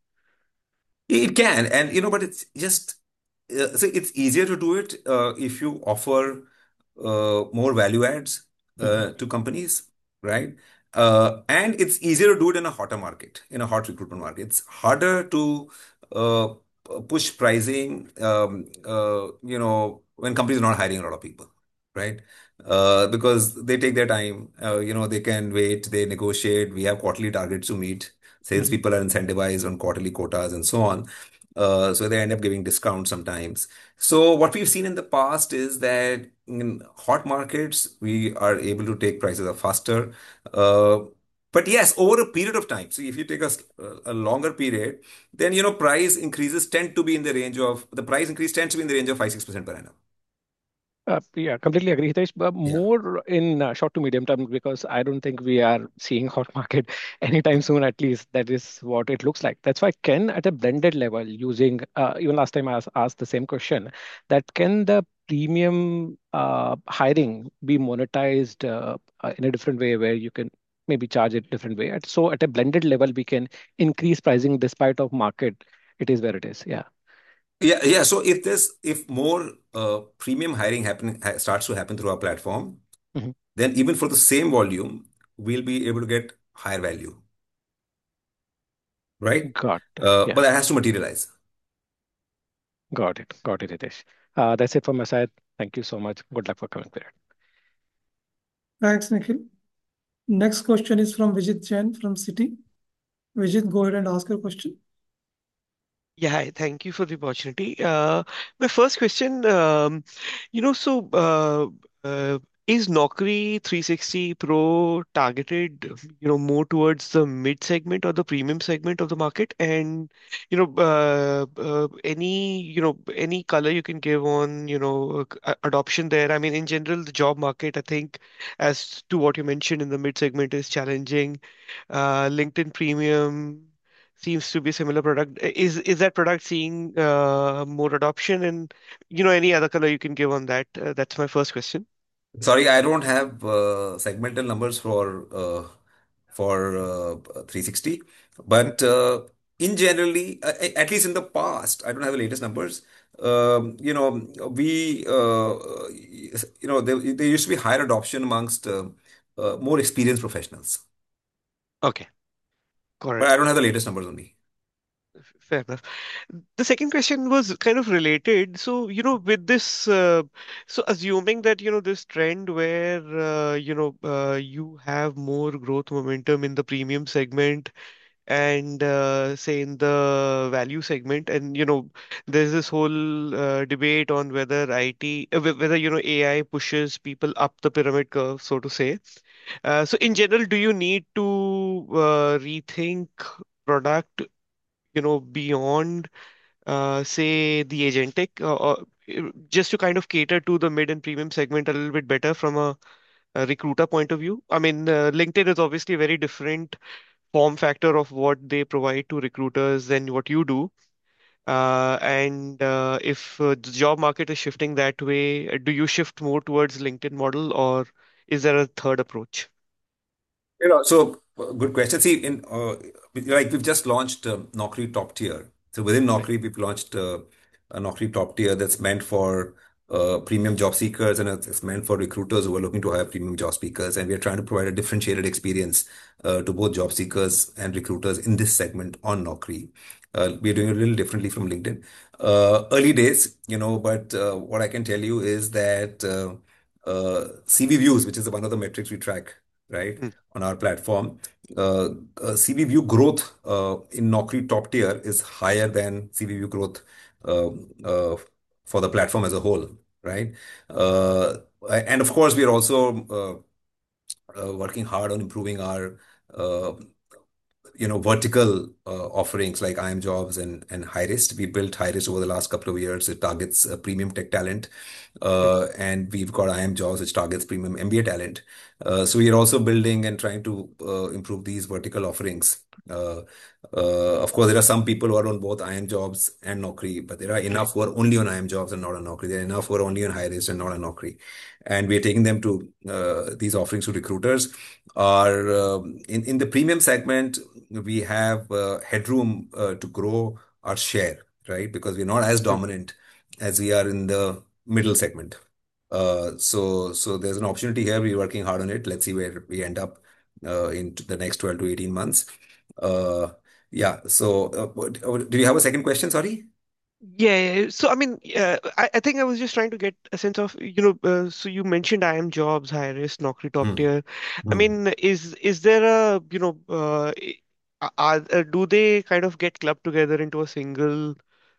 It can, and you know, but it's just uh, so it's easier to do it uh, if you offer uh, more value adds Mhm. uh, to companies, right? Uh, and it's easier to do it in a hotter market, in a hot recruitment market. It's harder to uh, p- push pricing, um, uh, you know, when companies are not hiring a lot of people, right? Uh, because they take their time, uh, you know, they can wait, they negotiate. We have quarterly targets to meet. Mhm. Salespeople are incentivized on quarterly quotas and so on. Uh, so they end up giving discounts sometimes. So what we've seen in the past is that in hot markets, we are able to take prices up faster. Uh, but yes, over a period of time. So if you take a, s- a longer period, then you know price increases tend to be in the range of the price increase tends to be in the range of five six percent per annum. Uh, yeah, completely agree, Hitesh. But Yeah. more in uh, short to medium term, because I don't think we are seeing hot market anytime soon. At least that is what it looks like. That's why can at a blended level, using uh, even last time I asked, asked the same question, that can the premium uh, hiring be monetized uh, uh, in a different way, where you can maybe charge it different way. And so at a blended level, we can increase pricing despite of market. It is where it is. Yeah. Yeah, yeah. So if there's if more uh, premium hiring happen ha starts to happen through our platform, Mhm. then even for the same volume, we'll be able to get higher value, right? Got it. Uh, but Yeah. that has to materialize. Got it. Got it, Hitesh. Uh, that's it from my side. Thank you so much. Good luck for coming period. Thanks, Nikhil. Next question is from Vijit Jain from Citi. Vijit, go ahead and ask your question. Yeah, hi, thank you for the opportunity. Uh, my first question, um, you know, so uh, uh, is Naukri three sixty Pro targeted, you know, more towards the mid segment or the premium segment of the market? And, you know, uh, uh, any, you know, any color you can give on, you know, uh, adoption there? I mean, in general, the job market, I think, as to what you mentioned in the mid segment is challenging. Uh, LinkedIn Premium seems to be similar product. Is is that product seeing uh, more adoption? And you know, any other color you can give on that? Uh, that's my first question. Sorry, I don't have uh, segmental numbers for uh, for uh, three sixty, but uh, in generally, uh, at least in the past, I don't have the latest numbers. Um, you know, we uh, you know there, there used to be higher adoption amongst uh, uh, more experienced professionals, Okay, got but it. I don't have the latest numbers on me. Fair enough. The second question was kind of related. So, you know, with this, uh, so assuming that, you know, this trend where, uh, you know, uh, you have more growth momentum in the premium segment and uh, say in the value segment, and you know there's this whole uh, debate on whether I T uh, wh- whether you know A I pushes people up the pyramid curve, so to say. Uh, so in general, do you need to uh, rethink product, you know, beyond uh, say the agentic, uh, or uh, just to kind of cater to the mid and premium segment a little bit better from a, a recruiter point of view? I mean, uh, LinkedIn is obviously a very different form factor of what they provide to recruiters than what you do. Uh, and uh, if uh, the job market is shifting that way, uh, do you shift more towards LinkedIn model, or is there a third approach? You know, so uh, good question. See, in uh, like we've just launched uh, Naukri Top Tier. So within Right. Naukri, we've launched uh, a Naukri Top Tier that's meant for uh, premium job seekers, and it's it's meant for recruiters who are looking to hire premium job seekers. And we're trying to provide a differentiated experience uh, to both job seekers and recruiters in this segment on Naukri. Uh, we're doing it a little differently from LinkedIn. Uh, early days, you know, but uh, what I can tell you is that uh, uh, C V views, which is one of the metrics we track, right, Mm. on our platform. Uh, uh, C V view growth uh, in Naukri top tier is higher than C V view growth uh, uh, for the platform as a whole, right? Uh, and of course, we are also uh, uh, working hard on improving our uh, you know vertical uh, offerings like iimjobs and and Hirist. We built Hirist over the last couple of years. It targets uh, premium tech talent, Mm. uh, and we've got iimjobs which targets premium M B A talent. Uh, so we are also building and trying to uh, improve these vertical offerings. Uh, uh, of course, there are some people who are on both iimjobs and Naukri, but there are Right. enough who are only on iimjobs and not on Naukri. There are enough who are only on Hirist and not on Naukri, and we are taking them to uh, these offerings to recruiters. Our um, in in the premium segment, we have uh, headroom uh, to grow our share, right? Because we're not as Mm. dominant as we are in the middle segment. Uh, so so there's an opportunity here. We're working hard on it. Let's see where we end up uh, in the next twelve to eighteen months. Uh, yeah. So uh, what- uh, do you have a second question? Sorry. Yeah, yeah, yeah. So I mean, uh, I, I think I was just trying to get a sense of, you know, uh, so you mentioned iimjobs, Hirist, Naukri Top Hmm. Tier. I Hmm. mean, is is there a, you know, uh, i- are, uh, do they kind of get clubbed together into a single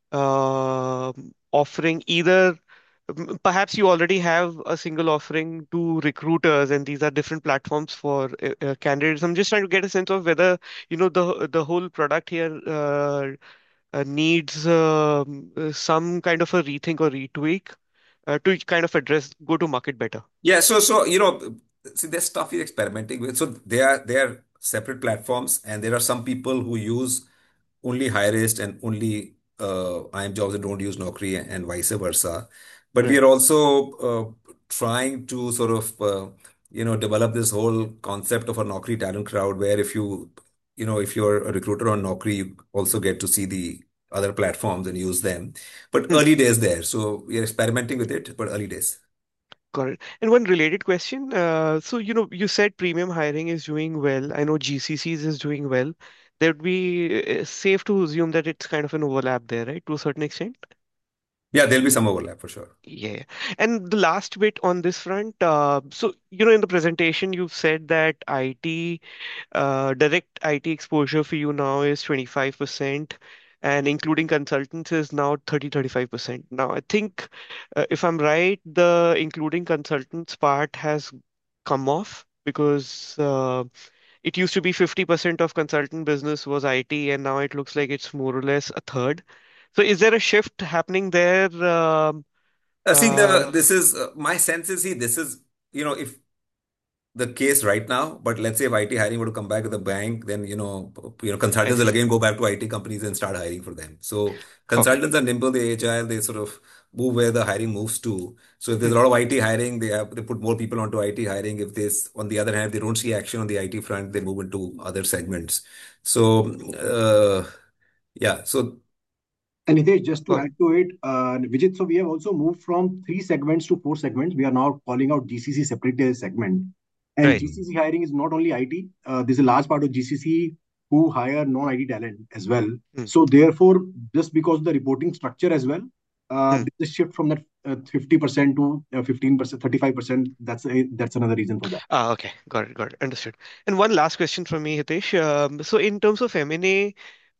um offering? Either m- perhaps you already have a single offering to recruiters, and these are different platforms for uh, uh, candidates. I'm just trying to get a sense of whether, you know, the the whole product here uh, uh, needs um, uh, some kind of a rethink or retweak uh, to kind of address go to market better. Yeah, so so you know, see, there's stuff we're experimenting with. So they are they are separate platforms, and there are some people who use only Hirist and only uh, iimjobs and don't use Naukri and vice versa. But we Right. are also uh, trying to sort of uh, you know develop this whole concept of a Naukri talent crowd, where if you you know if you're a recruiter on Naukri, you also get to see the other platforms and use them. But Hmm. early days there, so we are experimenting with it, but early days. Got it. And one related question. Uh, so, you know, you said premium hiring is doing well. I know G C Cs is doing well. There would be uh, safe to assume that it's kind of an overlap there, right? To a certain extent. Yeah, there'll be some overlap for sure. Yeah. And the last bit on this front, uh, so, you know, in the presentation, you've said that I T, uh, direct I T exposure for you now is twenty-five percent, and including consultants is now thirty, thirty-five percent. Now, I think, uh, if I'm right, the including consultants part has come off because uh, it used to be fifty percent of consultant business was I T, and now it looks like it's more or less a third. So is there a shift happening there? Um, Uh, see, the uh, this is uh, my sense is, see, this is you know if the case right now, but let's say if I T hiring were to come back with a bank, then you know, you know, I consultants will see. again go back to I T companies and start hiring for them. So Okay. consultants are nimble, they agile, they sort of move where the hiring moves to. So if there's Hmm. a lot of I T hiring, they have they put more people onto I T hiring. If there's on the other hand, if they don't see action on the I T front, they move into other segments. So uh, yeah, so And Hitesh, just to Got it. add to it, uh, Vijit, so we have also moved from three segments to four segments. We are now calling out G C C separate segment. And Right. mm, G C C hiring is not only I T. Uh, there's a large part of G C C who hire non-I T talent as well. Hmm. So therefore, just because of the reporting structure as well, uh, Hmm. there's a shift from that uh, fifty percent to uh, fifteen percent, thirty-five percent. That's a, that's another reason for that. Ah, okay. Got it. Got it. Understood. And one last question from me, Hitesh. Um, so in terms of M and A,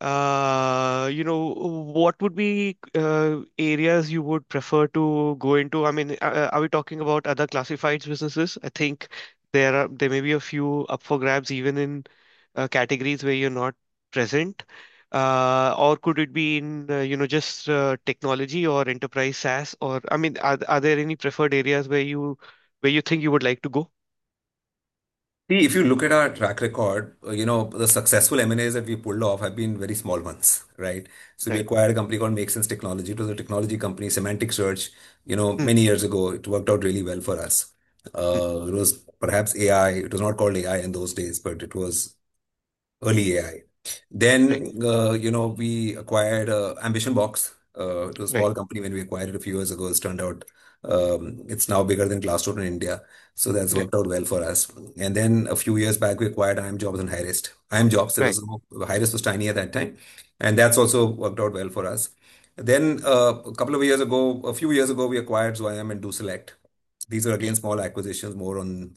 uh, you know, what would be uh, areas you would prefer to go into? I mean, uh, are we talking about other classifieds businesses? I think there are there may be a few up for grabs even in uh, categories where you're not present. Uh, or could it be in, uh, you know, just uh, technology or enterprise SaaS? Or I mean, are are there any preferred areas where you where you think you would like to go? see, if you look at our track record, uh, you know, the successful M and As that we pulled off have been very small ones, right? So we Right. acquired a company called Make Sense Technology. It was a technology company, semantic search, you know, Hmm. many years ago. It worked out really well for us. Hmm. Uh, it was perhaps A I. It was not called A I in those days, but it was early A I. Right. Then, uh, you know, we acquired uh, Ambition Box. Uh, it was a Right. small company when we acquired it a few years ago. It's turned out um, it's now bigger than Glassdoor in India. So that's Right. worked out well for us. And then a few years back, we acquired iimjobs and Hirist. iimjobs, there Right. was no, Hirist was tiny at that time. And that's also worked out well for us. Then uh, a couple of years ago, a few years ago, we acquired Zwayam and DoSelect. These are again small acquisitions, more on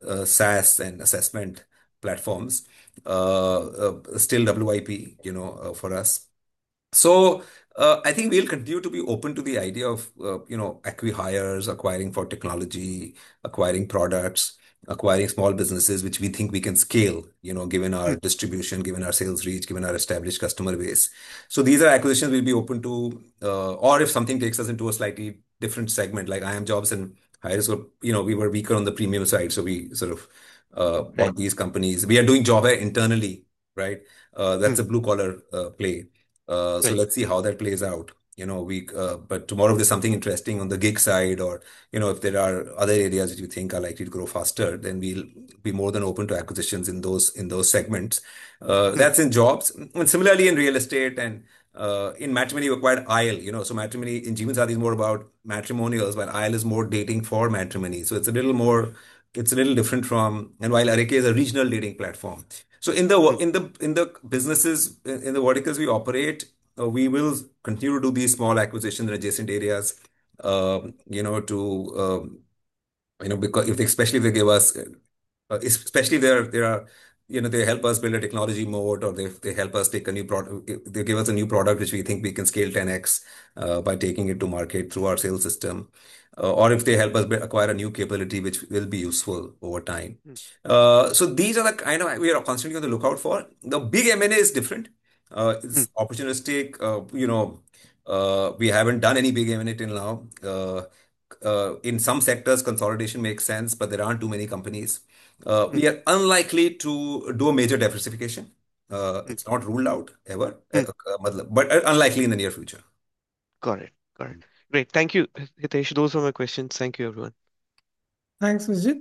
uh, SaaS and assessment platforms, uh, uh, still W I P, you know, uh, for us. So uh, I think we'll continue to be open to the idea of uh, you know acqui-hires, acquiring for technology, acquiring products, acquiring small businesses which we think we can scale. You know, given our distribution, given our sales reach, given our established customer base. So these are acquisitions we'll be open to, uh, or if something takes us into a slightly different segment, like iimjobs and Hires were, you know, we were weaker on the premium side, so we sort of uh, Right. bought these companies. We are doing job hire internally, right? Uh, that's Hmm. a blue collar uh, play. Uh, so Right. let's see how that plays out. You know, we uh, but tomorrow if there's something interesting on the gig side, or you know, if there are other areas that you think are likely to grow faster, then we'll be more than open to acquisitions in those in those segments. Uh, Hmm. that's in jobs, and similarly in real estate and uh, in matrimony, we acquired I L. You know, so matrimony in Jeevan is more about matrimonials, while I L is more dating for matrimony. So it's a little more, it's a little different from, and while Arike is a regional dating platform. So in the Hmm. in the in the businesses in in the verticals we operate, uh, we will continue to do these small acquisitions in adjacent areas. Um, you know, to um, you know, because if they, especially if they give us, uh, especially if there there are, you know, they help us build a technology moat, or they they help us take a new product. They give us a new product which we think we can scale ten x uh, by taking it to market through our sales system. Uh, or if they help us be- acquire a new capability which will be useful over time. Hmm. Uh, so these are the kind of we are constantly on the lookout for. The big M and A is different. Uh, Hmm. it's opportunistic. Uh, you know, uh, we haven't done any big M and A till now. Uh, uh, in some sectors, consolidation makes sense, but there aren't too many companies. Uh, Hmm. we are unlikely to do a major diversification. Uh, Hmm. it's not ruled out ever, uh, Hmm. uh, matlab- but uh, unlikely in the near future. Got it. Got it. Great. Thank you, Hitesh. Those are my questions. Thank you, everyone. Thanks, Vijit.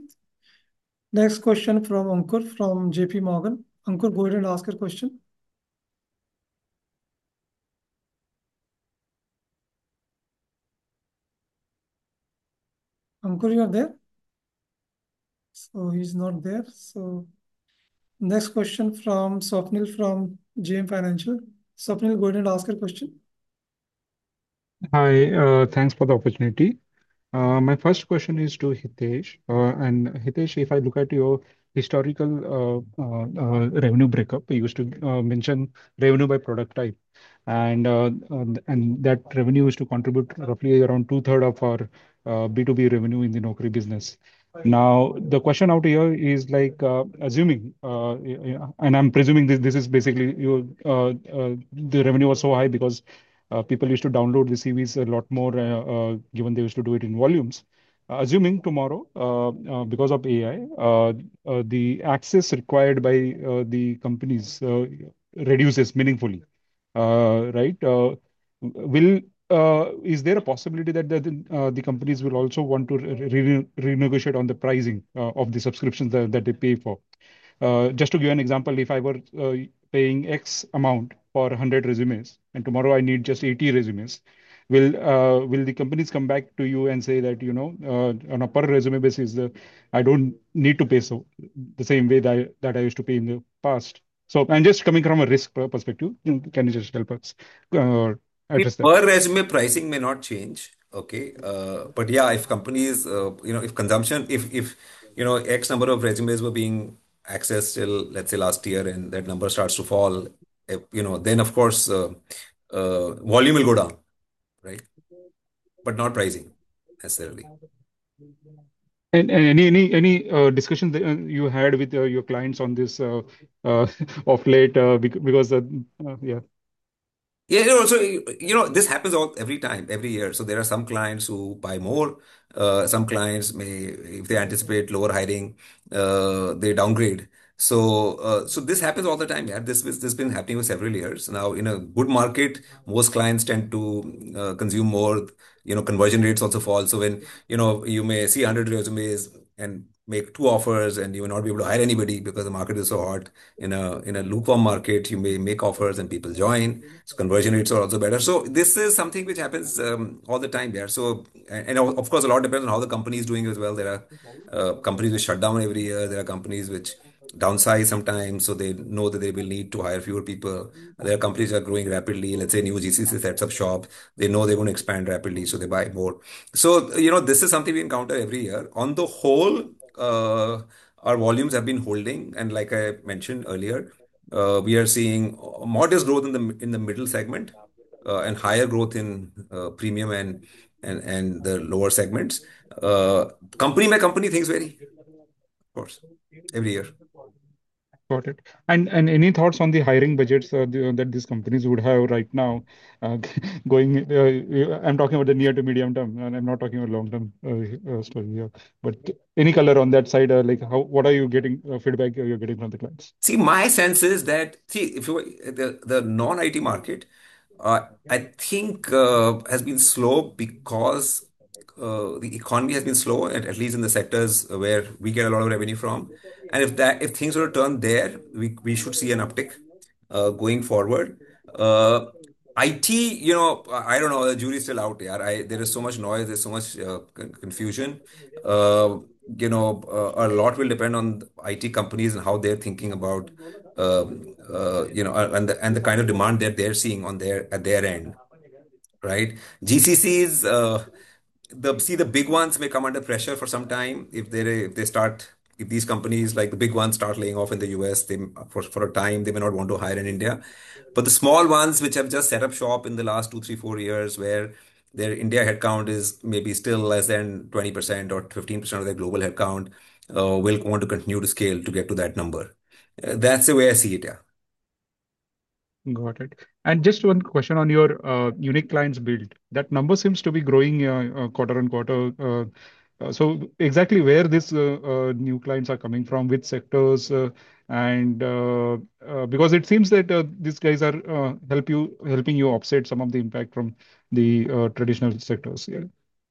Next question from Ankur from J P Morgan. Ankur, go ahead and ask your question. Ankur, you are there? So he's not there. So next question from Swapnil from J M Financial. Swapnil, go ahead and ask your question. Hi, uh, thanks for the opportunity. Uh, my first question is to Hitesh. Uh, and Hitesh, if I look at your historical uh, uh, uh, revenue breakup, you used to uh, mention revenue by product type, and uh, uh, and that revenue used to contribute roughly around two third of our uh, B two B revenue in the Naukri business. Now, the question out here is like uh, assuming, uh, y- y- and I'm presuming this this is basically you uh, uh, the revenue was so high because uh, people used to download the C Vs a lot more, uh, uh, given they used to do it in volumes. Uh, assuming tomorrow, uh, uh, because of A I, uh, uh, the access required by uh, the companies uh, reduces meaningfully, uh, right? Uh, will uh, is there a possibility that the, the, uh, the companies will also want to re re renegotiate on the pricing uh, of the subscriptions that, that they pay for? Uh, just to give an example, if I were uh, paying X amount for one hundred resumes and tomorrow I need just eighty resumes, will uh, will the companies come back to you and say that, you know, uh, on a per resume basis, uh, I don't need to pay so the same way that I, that I used to pay in the past? So I'm just coming from a risk per- perspective. You know, can you just help us uh, The address that? per resume pricing may not change, okay? Uh, but yeah, if companies, uh, you know, if consumption, if if you know X number of resumes were being accessed till let's say last year, and that number starts to fall, eh, you know, then of course uh, uh, volume will go down, right? But not pricing necessarily. And, and any any any uh, discussion that uh, you had with uh, your clients on this uh, uh, of late, uh, bec- because uh, uh, yeah. Yeah, you know, so you know, this happens all every time, every year. So there are some clients who buy more. Uh, some clients may, if they anticipate lower hiring, uh, they downgrade. So, uh, so this happens all the time. Yeah, this this has been happening for several years now. In a good market, most clients tend to uh, consume more. You know, conversion rates also fall. So when you know you may see one hundred resumes and make two offers, and you will not be able to hire anybody because the market is so hot. In a in a lukewarm market, you may make offers and people join. So conversion rates are also better. So this is something which happens um, all the time there. So and, and of course a lot depends on how the company is doing as well. There are uh, companies which shut down every year. There are companies which downsize sometimes, so they know that they will need to hire fewer people. There are companies that are growing rapidly. Let's say new G C C sets up shop. They know they're going to expand rapidly, so they buy more. So you know this is something we encounter every year. On the whole, uh, our volumes have been holding, and like I mentioned earlier, uh, we are seeing modest growth in the in the middle segment, uh, and higher growth in uh, premium and and and the lower segments. Uh, company by company, things vary, of course, every year. Got it. And and any thoughts on the hiring budgets uh, the, that these companies would have right now, uh, going? Uh, I'm talking about the near to medium term, and I'm not talking about long term uh, uh, story here. But any color on that side? Uh, like, how what are you getting uh, feedback you're getting from the clients? See, my sense is that, see, if you the the non-I T market, uh, I think uh, has been slow because uh, the economy has been slow, at, at least in the sectors where we get a lot of revenue from. And if that if things were to turn there, we we should see an uptick uh, going forward. Uh, I T, you know, I don't know, the jury's still out, yeah. I, there is so much noise, there's so much uh, con- confusion. Uh, you know, uh, a lot will depend on I T companies and how they're thinking about, um, uh, you know, uh, and the and the kind of demand that they're seeing on their at their end, right? G C Cs, uh, the see the big ones may come under pressure for some time if they if they start if these companies like the big ones start laying off in the U S, they for for a time they may not want to hire in India. But the small ones which have just set up shop in the last two, three, four years, where their India headcount is maybe still less than twenty percent or fifteen percent of their global headcount, uh, will want to continue to scale to get to that number. Uh, that's the way I see it, yeah. Got it. And just one question on your uh, unique clients build. That number seems to be growing uh, uh, quarter on quarter. Uh, uh, so exactly where these uh, uh, new clients are coming from, which sectors, uh, and uh, uh, because it seems that uh, these guys are uh, help you helping you offset some of the impact from the uh, traditional sectors. Yeah.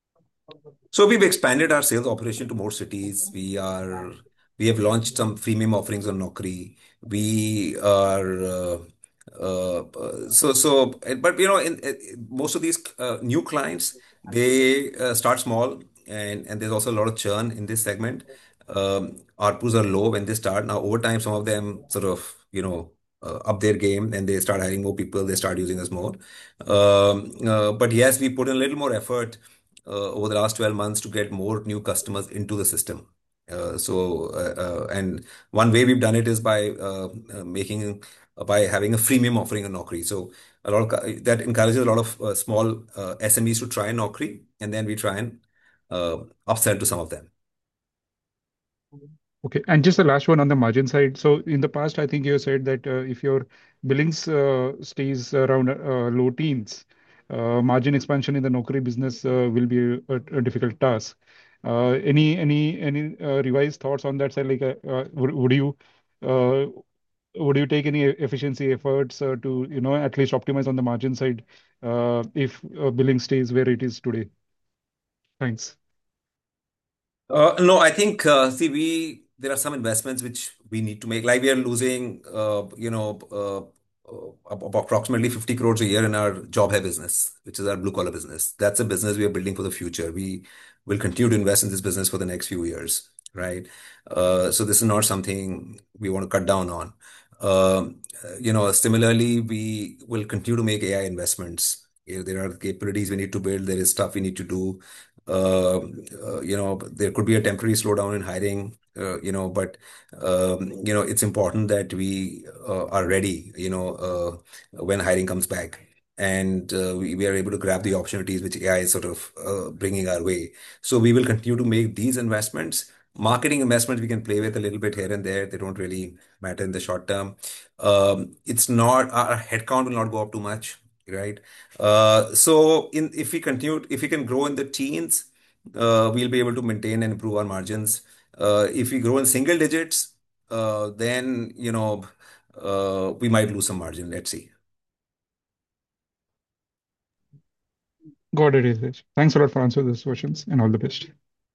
So we've expanded our sales operation to more cities. We are we have launched some freemium offerings on Naukri. We are uh, uh, uh, so so. But you know, in, in most of these uh, new clients, they uh, start small, and and there's also a lot of churn in this segment. Um, A R Ps are low when they start. Now, over time, some of them sort of you know uh, up their game and they start hiring more people. They start using us more. Um, uh, but yes, we put in a little more effort uh, over the last twelve months to get more new customers into the system. Uh, so, uh, uh, and one way we've done it is by uh, uh, making, uh, by having a freemium offering on Naukri. So, a lot of cu- that encourages a lot of uh, small uh, S M Es to try Naukri, and then we try and uh, upsell to some of them. Okay. And just the last one on the margin side. So in the past, I think you said that uh, if your billings uh, stays around uh, low teens, uh, margin expansion in the Naukri business uh, will be a, a difficult task. Uh, any any any uh, revised thoughts on that side? Like, uh, uh, would, would you uh, would you take any efficiency efforts uh, to you know at least optimize on the margin side uh, if uh, billing stays where it is today? Thanks. Uh, no, I think uh, see we there are some investments which we need to make. Like we are losing, uh, you know, uh, uh, ab- approximately fifty crores a year in our job hai business, which is our blue collar business. That's a business we are building for the future. We will continue to invest in this business for the next few years, right? Uh, so this is not something we want to cut down on. Um, uh, you know, similarly, we will continue to make A I investments. If there are capabilities we need to build, there is stuff we need to do. Uh, uh, you know, there could be a temporary slowdown in hiring, uh, you know, but, um, you know, it's important that we uh, are ready, you know, uh, when hiring comes back. And uh, we, we are able to grab the opportunities which A I is sort of uh, bringing our way. So we will continue to make these investments. Marketing investments we can play with a little bit here and there. They don't really matter in the short term. Um, it's not, our headcount will not go up too much, right? Uh, so in if we continue, if we can grow in the teens, uh, we'll be able to maintain and improve our margins. Uh, if we grow in single digits, uh, then you know uh, we might lose some margin. Let's see. Got it, Hitesh. Thanks a lot for answering those questions and all the best.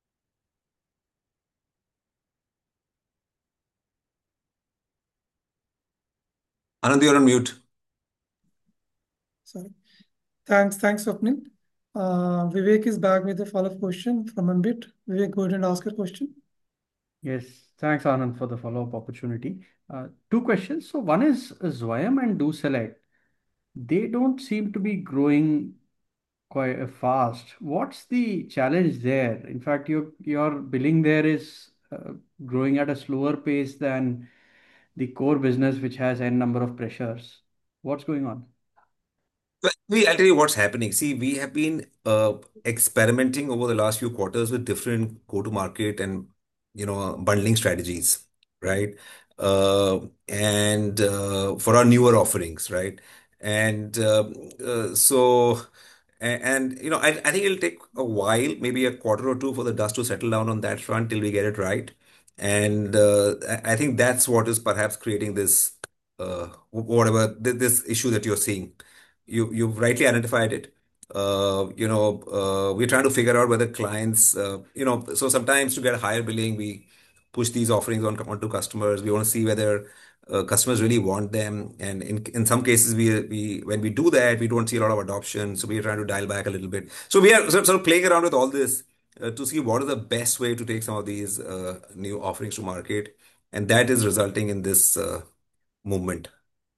Anand, you're on mute. Sorry. Thanks, thanks, Swapnil. Uh, Vivek is back with a follow-up question from Ambit. Vivek, go ahead and ask your question. Yes, thanks, Anand, for the follow-up opportunity. Uh, two questions. So one is uh, Zwayam and DoSelect. They don't seem to be growing quite uh, fast. What's the challenge there? In fact, your your billing there is uh, growing at a slower pace than the core business, which has n number of pressures? What's going on? Well, we, I'll tell you what's happening. See, we have been uh, experimenting over the last few quarters with different go-to-market and you know bundling strategies, right? Uh, and uh, for our newer offerings, right? And um uh, so, and, and you know, I, I think it'll take a while, maybe a quarter or two, for the dust to settle down on that front till we get it right. And uh, I I think that's what is perhaps creating this uh, whatever th- this issue that you're seeing. You you've rightly identified it. Uh, you know, uh, we're trying to figure out whether clients, uh, you know, so sometimes to get a higher billing, we push these offerings on onto customers. We want to see whether uh, customers really want them, and in in some cases, we we when we do that, we don't see a lot of adoption. So we are trying to dial back a little bit. So we are sort sort of playing around with all this uh, to see what is the best way to take some of these uh, new offerings to market, and that is resulting in this uh, movement.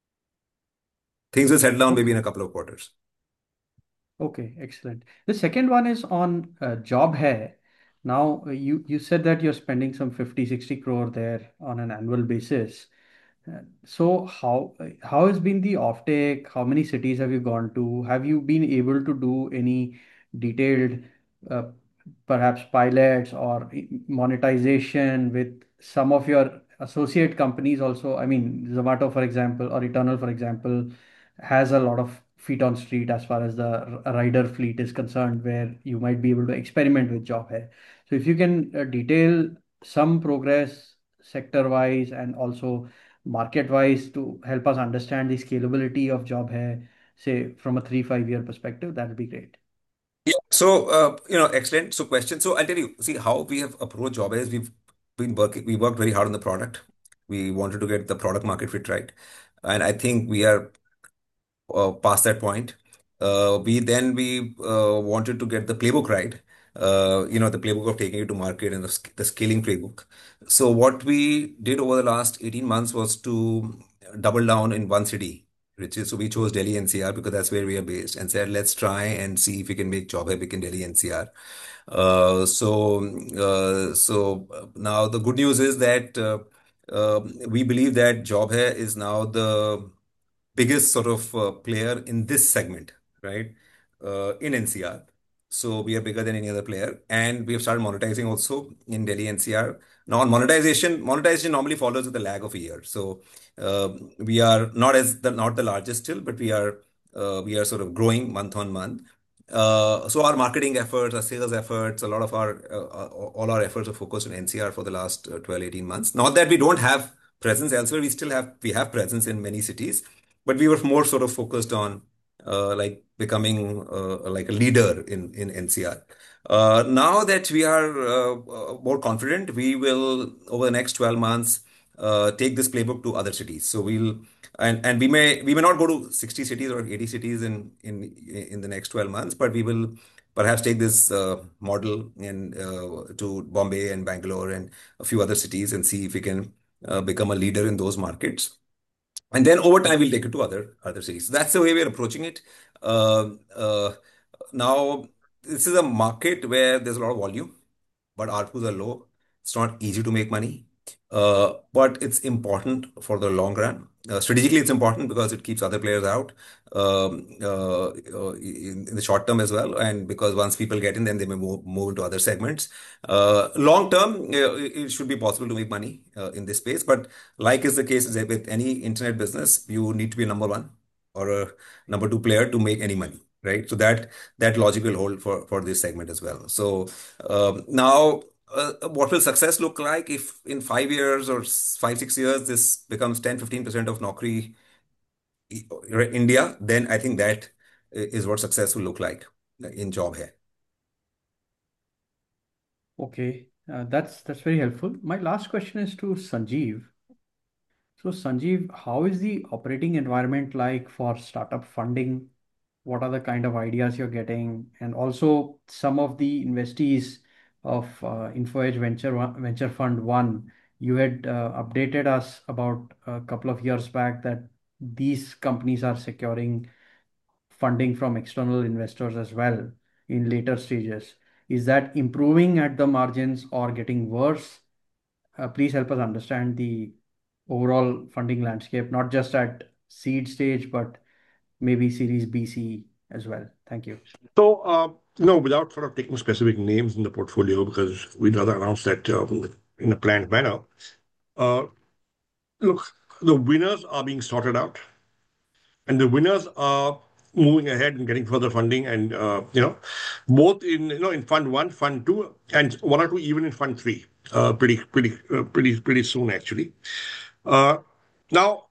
Things will settle down maybe in Okay. a couple of quarters. Okay, excellent. The second one is on uh, Job Hai. Now, uh, you, you said that you're spending some fifty, sixty crore there on an annual basis. Uh, So how uh, how has been the offtake? How many cities have you gone to? Have you been able to do any detailed, uh, perhaps pilots or i- monetization with some of your associate companies also? I mean, Zomato, for example, or Eternal, for example, has a lot of feet on street as far as the r- rider fleet is concerned, where you might be able to experiment with job hai. So if you can uh, detail some progress sector-wise and also market-wise to help us understand the scalability of job hai, say from a three, five year perspective, that would be great. Yeah. So, uh, you know, excellent. So, question. So, I'll tell you, see how we have approached job is we've been working, we worked very hard on the product. We wanted to get the product market fit right. And I think we are uh, past that point. Uh, we then we uh, wanted to get the playbook right. Uh, you know, the playbook of taking it to market and the, sc- the scaling playbook. So what we did over the last eighteen months was to double down in one city, which is, so we chose Delhi N C R because that's where we are based, and said, let's try and see if we can make job epic in Delhi N C R. Uh, so, uh, so uh, now the good news is that uh, uh, we believe that job hai is now the biggest sort of uh, player in this segment, right? Uh, in N C R. So we are bigger than any other player, and we have started monetizing also in Delhi N C R. Now, on monetization, monetization normally follows with a lag of a year. So uh, we are not as the not the largest still, but we are uh, we are sort of growing month on month. Uh, so our marketing efforts, our sales efforts, a lot of our uh, uh, all our efforts are focused on N C R for the last uh, twelve, eighteen months. Not that we don't have presence elsewhere, we still have we have presence in many cities, but we were more sort of focused on uh, like becoming uh, like a leader in in N C R. Uh, now that we are uh, uh, more confident, we will over the next twelve months uh, take this playbook to other cities. So we'll and and we may we may not go to sixty cities or eighty cities in in in the next twelve months, but we will perhaps take this uh, model in uh, to Bombay and Bangalore and a few other cities and see if we can uh, become a leader in those markets. And then over time, we'll take it to other other cities. So that's the way we're approaching it. Uh, uh, Now, this is a market where there's a lot of volume, but A R P Us are low. It's not easy to make money, uh, but it's important for the long run. Uh, strategically, it's important because it keeps other players out um, uh, uh, in, in the short term as well. And because once people get in, then they may move, move into other segments. Uh, long term, uh, it it should be possible to make money uh, in this space. But like is the case with any internet business, you need to be number one or a number two player to make any money, right? So that that logic will hold for for this segment as well. So um, now, uh, what will success look like if in five years or s- five, six years this becomes ten, fifteen percent of Naukri i- India? Then I think that i- is what success will look like in job here. Okay, uh, that's that's very helpful. My last question is to Sanjeev. So, Sanjeev, how is the operating environment like for startup funding? What are the kind of ideas you're getting? And also, some of the investees of uh, InfoEdge Venture One- Venture Fund One, you had uh, updated us about a couple of years back that these companies are securing funding from external investors as well in later stages. Is that improving at the margins or getting worse? please help us understand the overall funding landscape, not just at seed stage, but maybe Series B, C as well. Thank you. So, uh, no, without sort of taking specific names in the portfolio, because we'd rather announce that um, in a planned manner. Uh, look, the winners are being sorted out, and the winners are moving ahead and getting further funding, and uh, you know, both in you know in Fund One, Fund Two, and one or two even in Fund Three. Uh, pretty, pretty, uh, pretty, pretty soon actually. Uh, now,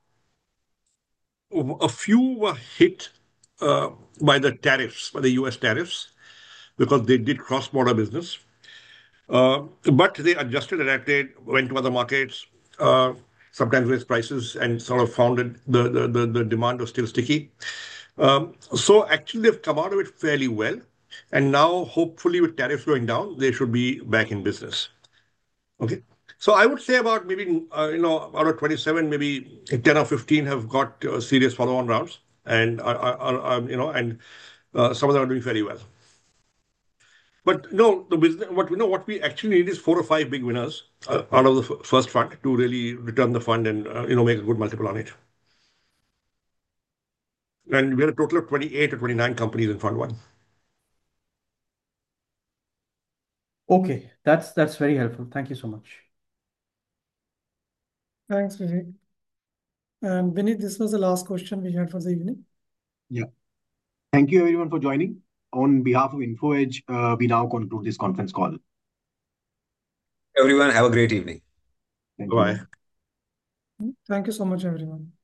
a few were hit uh, by the tariffs, by the U S tariffs, because they did cross-border business. Uh, but they adjusted, adapted, went to other markets, uh, sometimes raised prices, and sort of found that the, the, the, the demand was still sticky. Um, so actually, they've come out of it fairly well. And now, hopefully, with tariffs going down, they should be back in business. Okay. So I would say about maybe, uh, you know, out of twenty-seven, maybe ten or fifteen have got uh, serious follow-on rounds. And, are, are, are, you know, and uh, some of them are doing very well. But no, the business, what we know, what we actually need is four or five big winners uh, out of the f- first fund to really return the fund and uh, you know make a good multiple on it. And we had a total of twenty-eight or twenty-nine companies in Fund One. Okay, that's that's very helpful. Thank you so much. Thanks, Vivek. And Vineet, this was the last question we had for the evening. Yeah. Thank you everyone for joining. On behalf of InfoEdge, uh, we now conclude this conference call. Everyone, have a great evening. Thank Bye. you. Thank you so much, everyone.